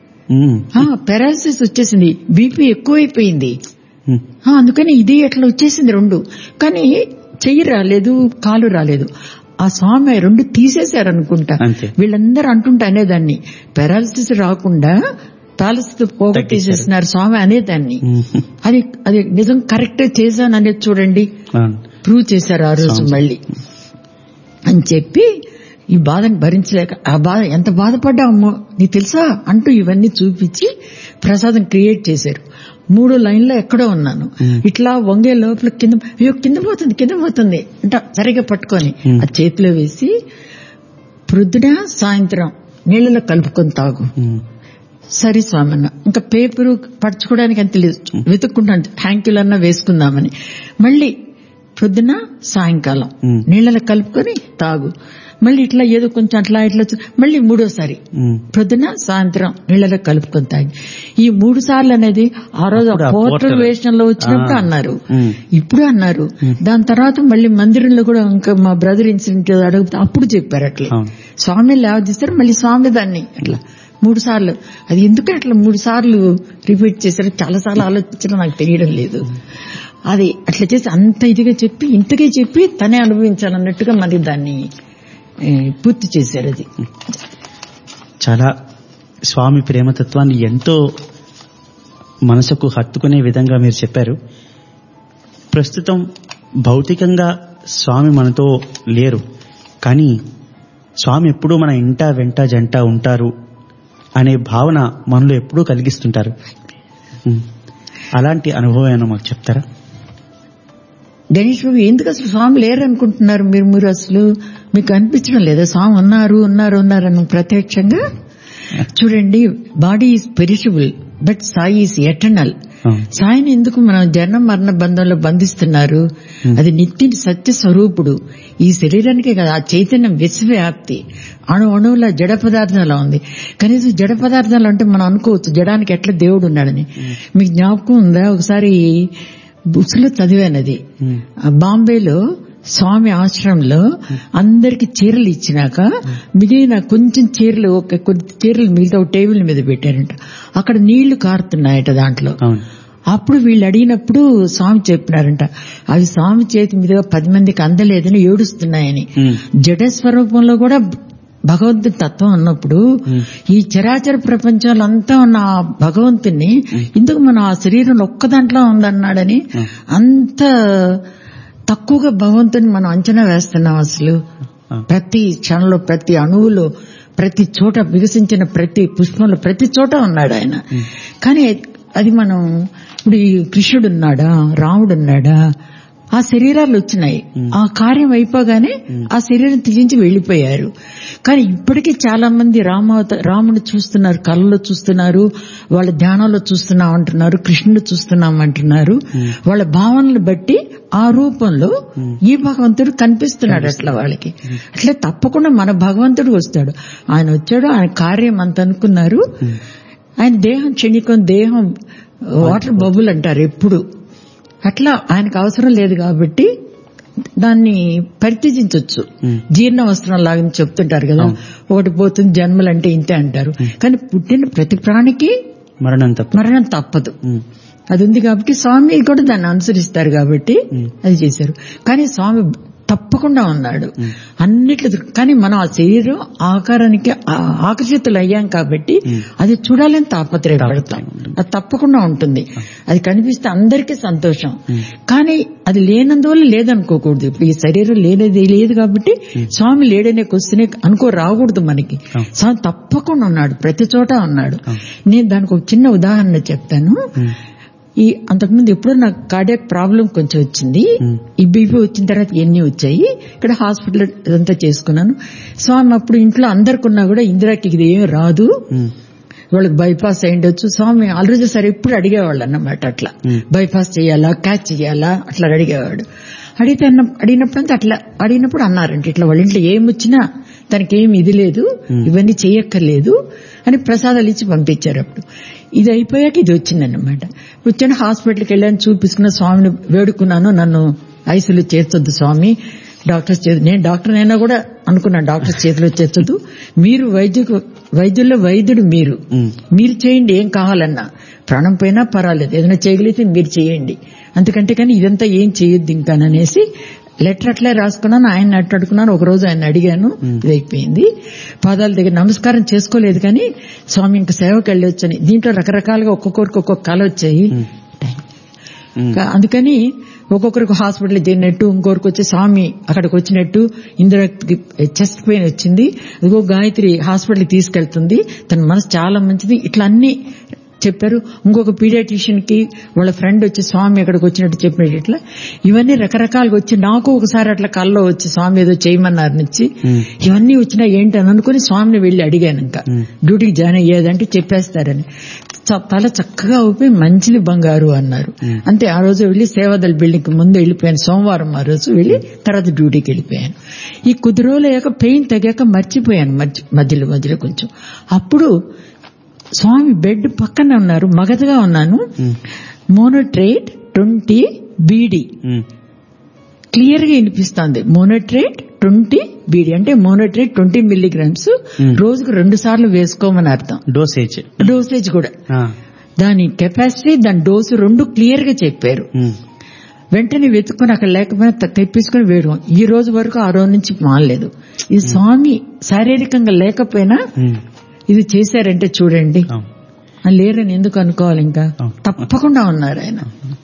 పెరాలసిస్ వచ్చేసింది, బీపీ ఎక్కువైపోయింది, అందుకని ఇది ఎట్లా వచ్చేసింది రెండు. కానీ చెయ్యి రాలేదు, కాలు రాలేదు. ఆ స్వామి రెండు తీసేశారనుకుంటా. వీళ్ళందరూ అంటుంటా అనేదాన్ని పెరాలసిస్ రాకుండా తాలసితో పోగొట్టేసేసినారు స్వామి అనేదాన్ని. అది అది నిజం కరెక్ట్ చేశాను అనేది చూడండి, ప్రూవ్ చేశారు ఆ రోజు మళ్ళీ అని చెప్పి. ఈ బాధను భరించలేక ఆ బాధ ఎంత బాధపడ్డామో నీకు తెలుసా అంటూ ఇవన్నీ చూపించి ప్రసాదం క్రియేట్ చేశారు. మూడు లైన్లో ఎక్కడో ఉన్నాను, ఇట్లా వంగే లోపల కింద అయ్యో కింద పోతుంది కింద పోతుంది అంట సరిగా పట్టుకొని ఆ చేతిలో వేసి ప్రొద్దున సాయంత్రం నీళ్ళలో కలుపుకొని తాగు. సరే స్వామి అన్న, ఇంకా పేపరు పరచుకోవడానికి అంత లేదు, వెతుక్కుంటాను హ్యాంకిలన్నా వేసుకుందామని. మళ్ళీ ప్రొద్దున సాయంకాలం నీళ్ళలో కలుపుకొని తాగు. మళ్ళీ ఇట్లా ఏదో కొంచెం అట్లా ఇట్లా మళ్ళీ మూడోసారి ప్రొద్దున సాయంత్రం నీళ్ళలో కలుపుకొని తాగి. ఈ మూడు సార్లు అనేది ఆ రోజు పోర్టల్ వేషంలో వచ్చినప్పుడు అన్నారు, ఇప్పుడు అన్నారు. దాని తర్వాత మళ్ళీ మందిరంలో కూడా ఇంకా మా బ్రదర్ ఇన్సిడెంట్ అడిగితే అప్పుడు చెప్పారు అట్లా. స్వామి లేవదీస్తారు, మళ్ళీ స్వామి దాన్ని అట్లా మూడు సార్లు. అది ఎందుకు అట్లా మూడు సార్లు రిపీట్ చేశారు చాలా సార్లు ఆలోచించడం నాకు తెలియడం లేదు. అది అట్లా చేసి అంత ఇదిగా చెప్పి ఇంతకే చెప్పి తనే అనుభవించాలన్నట్టుగా మరి దాన్ని పూర్తి చేశారు. అది చాలా స్వామి ప్రేమతత్వాన్ని ఎంతో మనసుకు హత్తుకునే విధంగా మీరు చెప్పారు. ప్రస్తుతం భౌతికంగా స్వామి మనతో లేరు, కానీ స్వామి ఎప్పుడూ మన ఇంట వెంట జంట ఉంటారు అనే భావన మనలో ఎప్పుడూ కలిగిస్తుంటారు. అలాంటి అనుభవం ఏమైనా మాకు చెప్తారా? గణేష్ బాబు, ఎందుకు అసలు స్వామి లేరు అనుకుంటున్నారు మీరు? మీరు అసలు మీకు అనిపించడం లేదా స్వామి ఉన్నారు ఉన్నారు ఉన్నారు అని ప్రత్యక్షంగా? చూడండి, body is perishable but Sai is eternal. సాయిని ఎందుకు మనం జన్మ మరణ బంధంలో బంధిస్తున్నారు? అది నిత్య సత్య స్వరూపుడు. ఈ శరీరానికే కదా, ఆ చైతన్యం విశ్వవ్యాప్తి, అణు అణువుల జడ పదార్థంలా ఉంది. కనీసం జడ పదార్థాలు అంటే మనం అనుకోవచ్చు జడానికి ఎట్లా దేవుడు ఉన్నాడని. మీకు జ్ఞాపకం ఉందా? ఒకసారి బుక్స్ లో చదివానది. బాంబేలో స్వామి ఆశ్రమంలో అందరికి చీరలు ఇచ్చినాక మిగిలిన కొంచెం చీరలు, ఒక కొద్ది చీరలు మిగతా ఒక టేబుల్ మీద పెట్టారంట. అక్కడ నీళ్లు కారుతున్నాయట దాంట్లో. అప్పుడు వీళ్ళు అడిగినప్పుడు స్వామి చెప్పినారంట, అవి స్వామి చేతి మీదుగా పది మందికి అందలేదని ఏడుస్తున్నాయని. జడ స్వరూపంలో కూడా భగవంతుని తత్వం ఉన్నప్పుడు ఈ చరాచర ప్రపంచంలో అంతా ఉన్న ఆ భగవంతుని ఇందుకు మనం ఆ శరీరంలో ఒక్క దాంట్లో ఉందన్నాడని అంత తక్కువగా భగవంతుని మనం అంచనా వేస్తున్నాం. అసలు ప్రతి క్షణంలో, ప్రతి అణువులో, ప్రతి చోట వికసించిన ప్రతి పుష్పంలో ప్రతి చోట ఉన్నాడు ఆయన. కానీ అది మనం ఇప్పుడు ఈ కృష్ణుడు ఉన్నాడా, రాముడు ఉన్నాడా, ఆ శరీరాలు వచ్చినాయి. ఆ కార్యం అయిపోగానే ఆ శరీరం త్యజించి వెళ్లిపోయారు. కానీ ఇప్పటికీ చాలా మంది రామావత రాముని చూస్తున్నారు, కళ్ళలో చూస్తున్నారు, వాళ్ళ ధ్యానంలో చూస్తున్నాం అంటున్నారు, కృష్ణుడు చూస్తున్నాం అంటున్నారు. వాళ్ళ భావనలు బట్టి ఆ రూపంలో ఈ భగవంతుడు కనిపిస్తున్నాడు అట్లా వాళ్ళకి. అట్లే తప్పకుండా మన భగవంతుడు వస్తాడు. ఆయన వచ్చాడు, ఆయన కార్యం అంత అనుకున్నారు. ఆయన దేహం క్షణికం, దేహం వాటర్ బబుల్ అంటారు ఎప్పుడు. అట్లా ఆయనకు అవసరం లేదు కాబట్టి దాన్ని పరిత్యజించవచ్చు. జీర్ణ వస్త్రం లాగా చెప్తుంటారు కదా, ఒకటి పోతుంది జన్మలంటే ఇంతే అంటారు. కానీ పుట్టిన ప్రతి ప్రాణికి మరణం మరణం తప్పదు. అది ఉంది కాబట్టి స్వామి కూడా దాన్ని అనుసరిస్తారు కాబట్టి అది చేశారు. కానీ స్వామి తప్పకుండా ఉన్నాడు అన్నిట్లో. కానీ మనం ఆ శరీరం ఆకారానికి ఆకర్షితులు అయ్యాం కాబట్టి అది చూడాలని తాపత్రయపడతాం. అది తప్పకుండా ఉంటుంది. అది కనిపిస్తే అందరికీ సంతోషం. కానీ అది లేనందువల్ల లేదనుకోకూడదు. ఇప్పుడు ఈ శరీరం లేనిది లేదు కాబట్టి స్వామి లేడనే క్వశ్చన్ అనుకో రాకూడదు మనకి. స్వామి తప్పకుండా ఉన్నాడు, ప్రతి చోట ఉన్నాడు. నేను దానికి ఒక చిన్న ఉదాహరణ చెప్తాను. ఈ అంతకుముందు ఎప్పుడో నాకు కార్డియాక్ ప్రాబ్లం కొంచెం వచ్చింది. ఈ బీపీ వచ్చిన తర్వాత ఎన్ని వచ్చాయి. ఇక్కడ హాస్పిటల్ ఇదంతా చేసుకున్నాను. స్వామి అప్పుడు ఇంట్లో అందరికున్నా కూడా ఇందిరాకి ఇది ఏమీ రాదు, వాళ్ళకి బైపాస్ అయ్యిండొచ్చు. స్వామి ఆల్రెడీ సరే ఎప్పుడు అడిగేవాళ్ళు అన్నమాట. అట్లా బైపాస్ చేయాలా, క్యాచ్ చేయాలా అట్లా అడిగేవాడు. అడిగితే అడిగినప్పుడు అట్లా అడిగినప్పుడు అన్నారంటే ఇట్లా వాళ్ళ ఇంట్లో ఏమొచ్చినా తనకి ఏమి ఇది లేదు, ఇవన్నీ చేయక్కర్లేదు అని ప్రసాదాలు ఇచ్చి పంపించారు. అప్పుడు ఇది అయిపోయాక ఇది వచ్చిందన్నమాట. వచ్చాను, హాస్పిటల్కి వెళ్ళాను, చూపించుకున్న స్వామిని వేడుకున్నాను, నన్ను ఐసీలో చేర్చొద్దు స్వామి, డాక్టర్స్ చేతి నేను డాక్టర్ అయినా కూడా అనుకున్నాను డాక్టర్స్ చేతిలో చేర్చొద్దు, మీరు వైద్యు వైద్యుల్లో వైద్యుడు మీరు మీరు చేయండి, ఏం కావాలన్నా ప్రాణం పోయినా పర్వాలేదు, ఏదైనా చేయగలిగితే మీరు చేయండి, అంతకంటే కానీ ఇదంతా ఏం చేయొద్దు ఇంకాననేసి లెటర్ అట్లే రాసుకున్నాను. ఆయన అట్టు అడుకున్నాను. ఒక రోజు ఆయన అడిగాను, ఇది అయిపోయింది. పాదాల దగ్గర నమస్కారం చేసుకోలేదు కానీ స్వామి ఇంకా సేవకి వెళ్ళొచ్చని. దీంట్లో రకరకాలుగా ఒక్కొక్కరికి ఒక్కొక్క కళ వచ్చాయి. అందుకని ఒక్కొక్కరికి హాస్పిటల్ చేరినట్టు, ఇంకొకరికి వచ్చి స్వామి అక్కడికి వచ్చినట్టు, ఇందిరాకి చెస్ట్ పెయిన్ వచ్చింది, అదిగో గాయత్రి హాస్పిటల్కి తీసుకెళ్తుంది, తన మనసు చాలా మంచిది, ఇట్లా అన్ని చెప్పారు. ఇంకొక పీడియాట్రిషియన్ కి వాళ్ళ ఫ్రెండ్ వచ్చి స్వామి ఎక్కడికి వచ్చినట్టు చెప్పినట్టు ఇట్లా ఇవన్నీ రకరకాలుగా వచ్చి నాకు ఒకసారి అట్లా కల్లో వచ్చి స్వామి ఏదో చేయమన్నారు నుంచి ఇవన్నీ వచ్చినా ఏంటి అని అనుకుని స్వామిని వెళ్లి అడిగాను. ఇంకా డ్యూటీకి జాయిన్ అయ్యేదంటే చెప్పేస్తారని తల చక్కగా ఊపి మంచిది బంగారు అన్నారు. అంతే. ఆ రోజు వెళ్లి సేవాదళ బిల్డింగ్ ముందు వెళ్లిపోయాను. సోమవారం ఆ రోజు వెళ్లి తర్వాత డ్యూటీకి వెళ్ళిపోయాను. ఈ కొద్ది రోజులు అయ్యాక పెయిన్ తగ్గాక మర్చిపోయాను మధ్యలో మధ్యలో కొంచెం. అప్పుడు స్వామి బెడ్ పక్కన ఉన్నారు, మగతగా ఉన్నాను. మోనోట్రేట్ ట్వంటీ బీడీ క్లియర్ గా వినిపిస్తుంది. మోనోట్రేట్ ట్వంటీ బీడీ అంటే మోనోట్రేట్ ట్వంటీ మిల్లీగ్రామ్స్ రోజుకు రెండు సార్లు వేసుకోమని అర్థం. డోసేజ్ డోసేజ్ కూడా దాని కెపాసిటీ, దాని డోసు రెండు క్లియర్ గా చెప్పారు. వెంటనే వెతుక్కుని అక్కడ లేకపోయినా తెప్పించుకుని వేయడం. ఈ రోజు వరకు ఆ రోజు నుంచి మానలేదు. ఈ స్వామి శారీరకంగా లేకపోయినా ఇది చేశారంటే చూడండి, లేరని ఎందుకు అనుకోవాలి, ఇంకా తప్పకుండా ఉన్నారు ఆయన.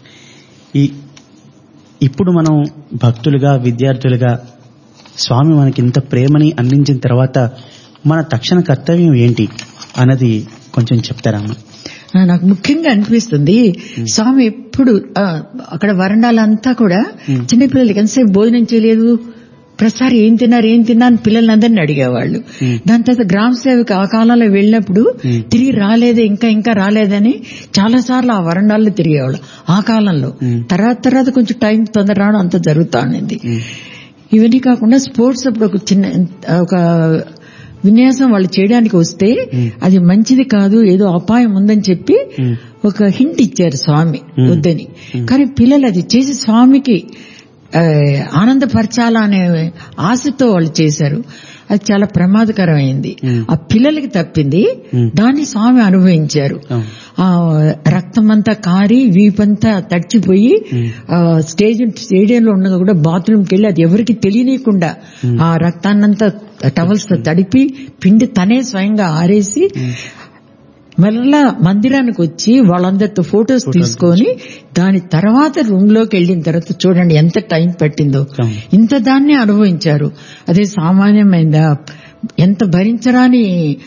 ఇప్పుడు మనం భక్తులుగా విద్యార్థులుగా స్వామి మనకి ఇంత ప్రేమని అందించిన తర్వాత మన తక్షణ కర్తవ్యం ఏంటి అన్నది కొంచెం చెప్తారమ్మా. నాకు ముఖ్యంగా అనిపిస్తుంది స్వామి ఎప్పుడు అక్కడ వరండాలంతా కూడా చిన్నపిల్లలకి ఎంతసేపు భోజనం చేయలేదు, ప్రతిసారి ఏం తిన్నారు ఏం తిన్నా అని పిల్లలందరినీ అడిగేవాళ్ళు. దాని తర్వాత గ్రామ సేవకి ఆ కాలంలో వెళ్ళినప్పుడు తిరిగి రాలేదే ఇంకా ఇంకా రాలేదని చాలా సార్లు ఆ వరండాల్లో తిరిగేవాళ్ళు ఆ కాలంలో. తర్వాత తర్వాత కొంచెం టైం తొందర రావడం అంత జరుగుతా ఉండింది. ఇవన్నీ కాకుండా స్పోర్ట్స్ అప్పుడు ఒక చిన్న ఒక విన్యాసం వాళ్ళు చేయడానికి వస్తే అది మంచిది కాదు, ఏదో అపాయం ఉందని చెప్పి ఒక హింట్ ఇచ్చారు స్వామి వద్దని. కానీ పిల్లలు అది చేసి స్వామికి ఆనందపరచాలా అనే ఆశతో వాళ్ళు చేశారు. అది చాలా ప్రమాదకరమైంది. ఆ పిల్లలకి తప్పింది, దాన్ని స్వామి అనుభవించారు. ఆ రక్తమంతా కారి వీపంతా తడిచిపోయి స్టేజ్ స్టేడియంలో ఉండగా కూడా బాత్రూమ్కి వెళ్ళి అది ఎవరికి తెలియనీయకుండా ఆ రక్తాన్నంతా టవల్స్ తో తడిపి పిండి తనే స్వయంగా ఆరేసి మళ్ళా మందిరానికి వచ్చి వాళ్ళందరితో ఫొటోస్ తీసుకొని దాని తర్వాత రూమ్ లోకి వెళ్ళిన తర్వాత చూడండి ఎంత టైం పట్టిందో. ఇంత దాన్ని అనుభవించారు. అదే సామాన్యమైందా? ఎంత భరించరాని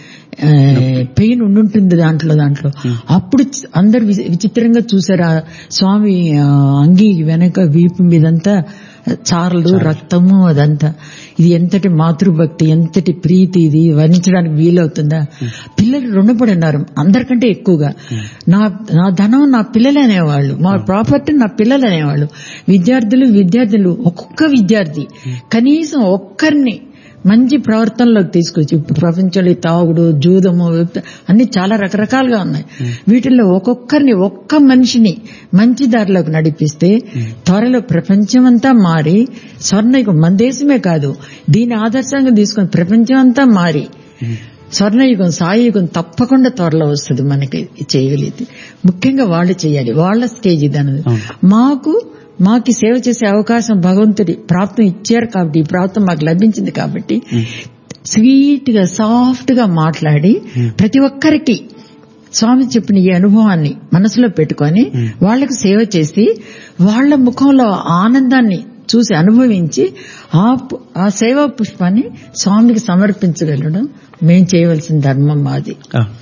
పెయిన్ ఉండుంటుంది దాంట్లో దాంట్లో అప్పుడు అందరు విచిత్రంగా చూసారు. ఆ స్వామి అంగి వెనక వీపు మీదంతా చారలు రక్తము అదంతా. ఇది ఎంతటి మాతృభక్తి, ఎంతటి ప్రీతి, ఇది వర్ణించడానికి వీలవుతుందా? పిల్లలు రుణపడి ఉన్నారు అందరికంటే ఎక్కువగా. నా నా ధనం నా పిల్లలు అనేవాళ్ళు, మా ప్రాపర్టీ నా పిల్లలు అనేవాళ్ళు. విద్యార్థులు విద్యార్థులు ఒక్కొక్క విద్యార్థి కనీసం ఒక్కరిని మంచి ప్రవర్తనలోకి తీసుకొచ్చి, ప్రపంచంలో తాగుడు జూదము అన్ని చాలా రకరకాలుగా ఉన్నాయి. వీటిల్లో ఒక్కొక్కరిని ఒక్క మనిషిని మంచి దారిలోకి నడిపిస్తే త్వరలో ప్రపంచం అంతా మారి స్వర్ణయుగం మన దేశమే కాదు దీని ఆదర్శంగా తీసుకుని ప్రపంచం అంతా మారి స్వర్ణయుగం సాయుగం తప్పకుండా త్వరలో వస్తుంది. మనకి చేయగలిగితే ముఖ్యంగా వాళ్ళు చేయాలి. వాళ్ళ స్టేజ్ ఇది. మాకు మాకి సేవ చేసే అవకాశం భగవంతుడి ప్రాప్తం ఇచ్చారు కాబట్టి, ఈ ప్రాప్తం మాకు లభించింది కాబట్టి స్వీట్ గా సాఫ్ట్ గా మాట్లాడి ప్రతి ఒక్కరికి స్వామి చెప్పిన ఈ అనుభవాన్ని మనసులో పెట్టుకొని వాళ్లకు సేవ చేసి వాళ్ల ముఖంలో ఆనందాన్ని చూసి అనుభవించి ఆ సేవా పుష్పాన్ని స్వామికి సమర్పించగలడం మేం చేయవలసిన ధర్మం మాది.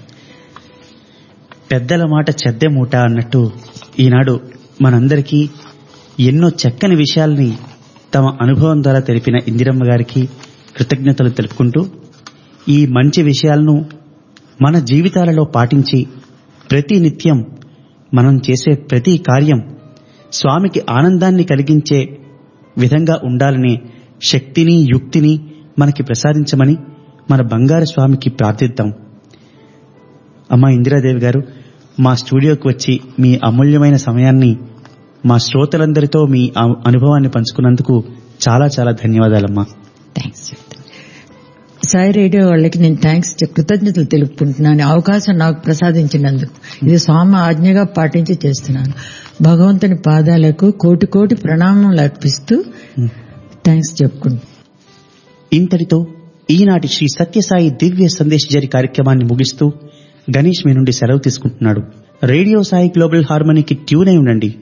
పెద్దల మాట చెద్దె మూట అన్నట్టు ఈనాడు మనందరికీ ఎన్నో చక్కని విషయాల్ని తమ అనుభవం ద్వారా తెలిపిన ఇందిరమ్మ గారికి కృతజ్ఞతలు తెలుపుకుంటూ, ఈ మంచి విషయాలను మన జీవితాలలో పాటించి ప్రతి నిత్యం మనం చేసే ప్రతి కార్యం స్వామికి ఆనందాన్ని కలిగించే విధంగా ఉండాలనే శక్తిని యుక్తిని మనకి ప్రసాదించమని మన బంగారు స్వామికి ప్రార్థిద్దాం. అమ్మా ఇందిరాదేవి గారు, మా స్టూడియోకి వచ్చి మీ అమూల్యమైన సమయాన్ని మా శ్రోతలందరితో మీ అనుభవాన్ని పంచుకున్నందుకు చాలా చాలా ధన్యవాదాలమ్మా. థ్యాంక్స్. సాయి రేడియో వాళ్ళకి నేను థ్యాంక్స్ కృతజ్ఞతలు తెలుపుకుంటున్నాను. అవకాశం నాకు ప్రసాదించినందుకు ఇది స్వామి ఆజ్ఞగా పాటించి చేస్తున్నాను. భగవంతుని పాదాలకు కోటి కోటి ప్రణామాలు అర్పిస్తూ థ్యాంక్స్ చెప్పుకుంటున్నాను. ఇంతటితో ఈనాటి శ్రీ సత్యసాయి దివ్య సందేశ్ జరి కార్యక్రమాన్ని ముగిస్తూ గణేష్ మీ నుండి సెలవు తీసుకుంటున్నాడు. రేడియో సాయి గ్లోబల్ హార్మనీకి ట్యూన్ అయి ఉండండి.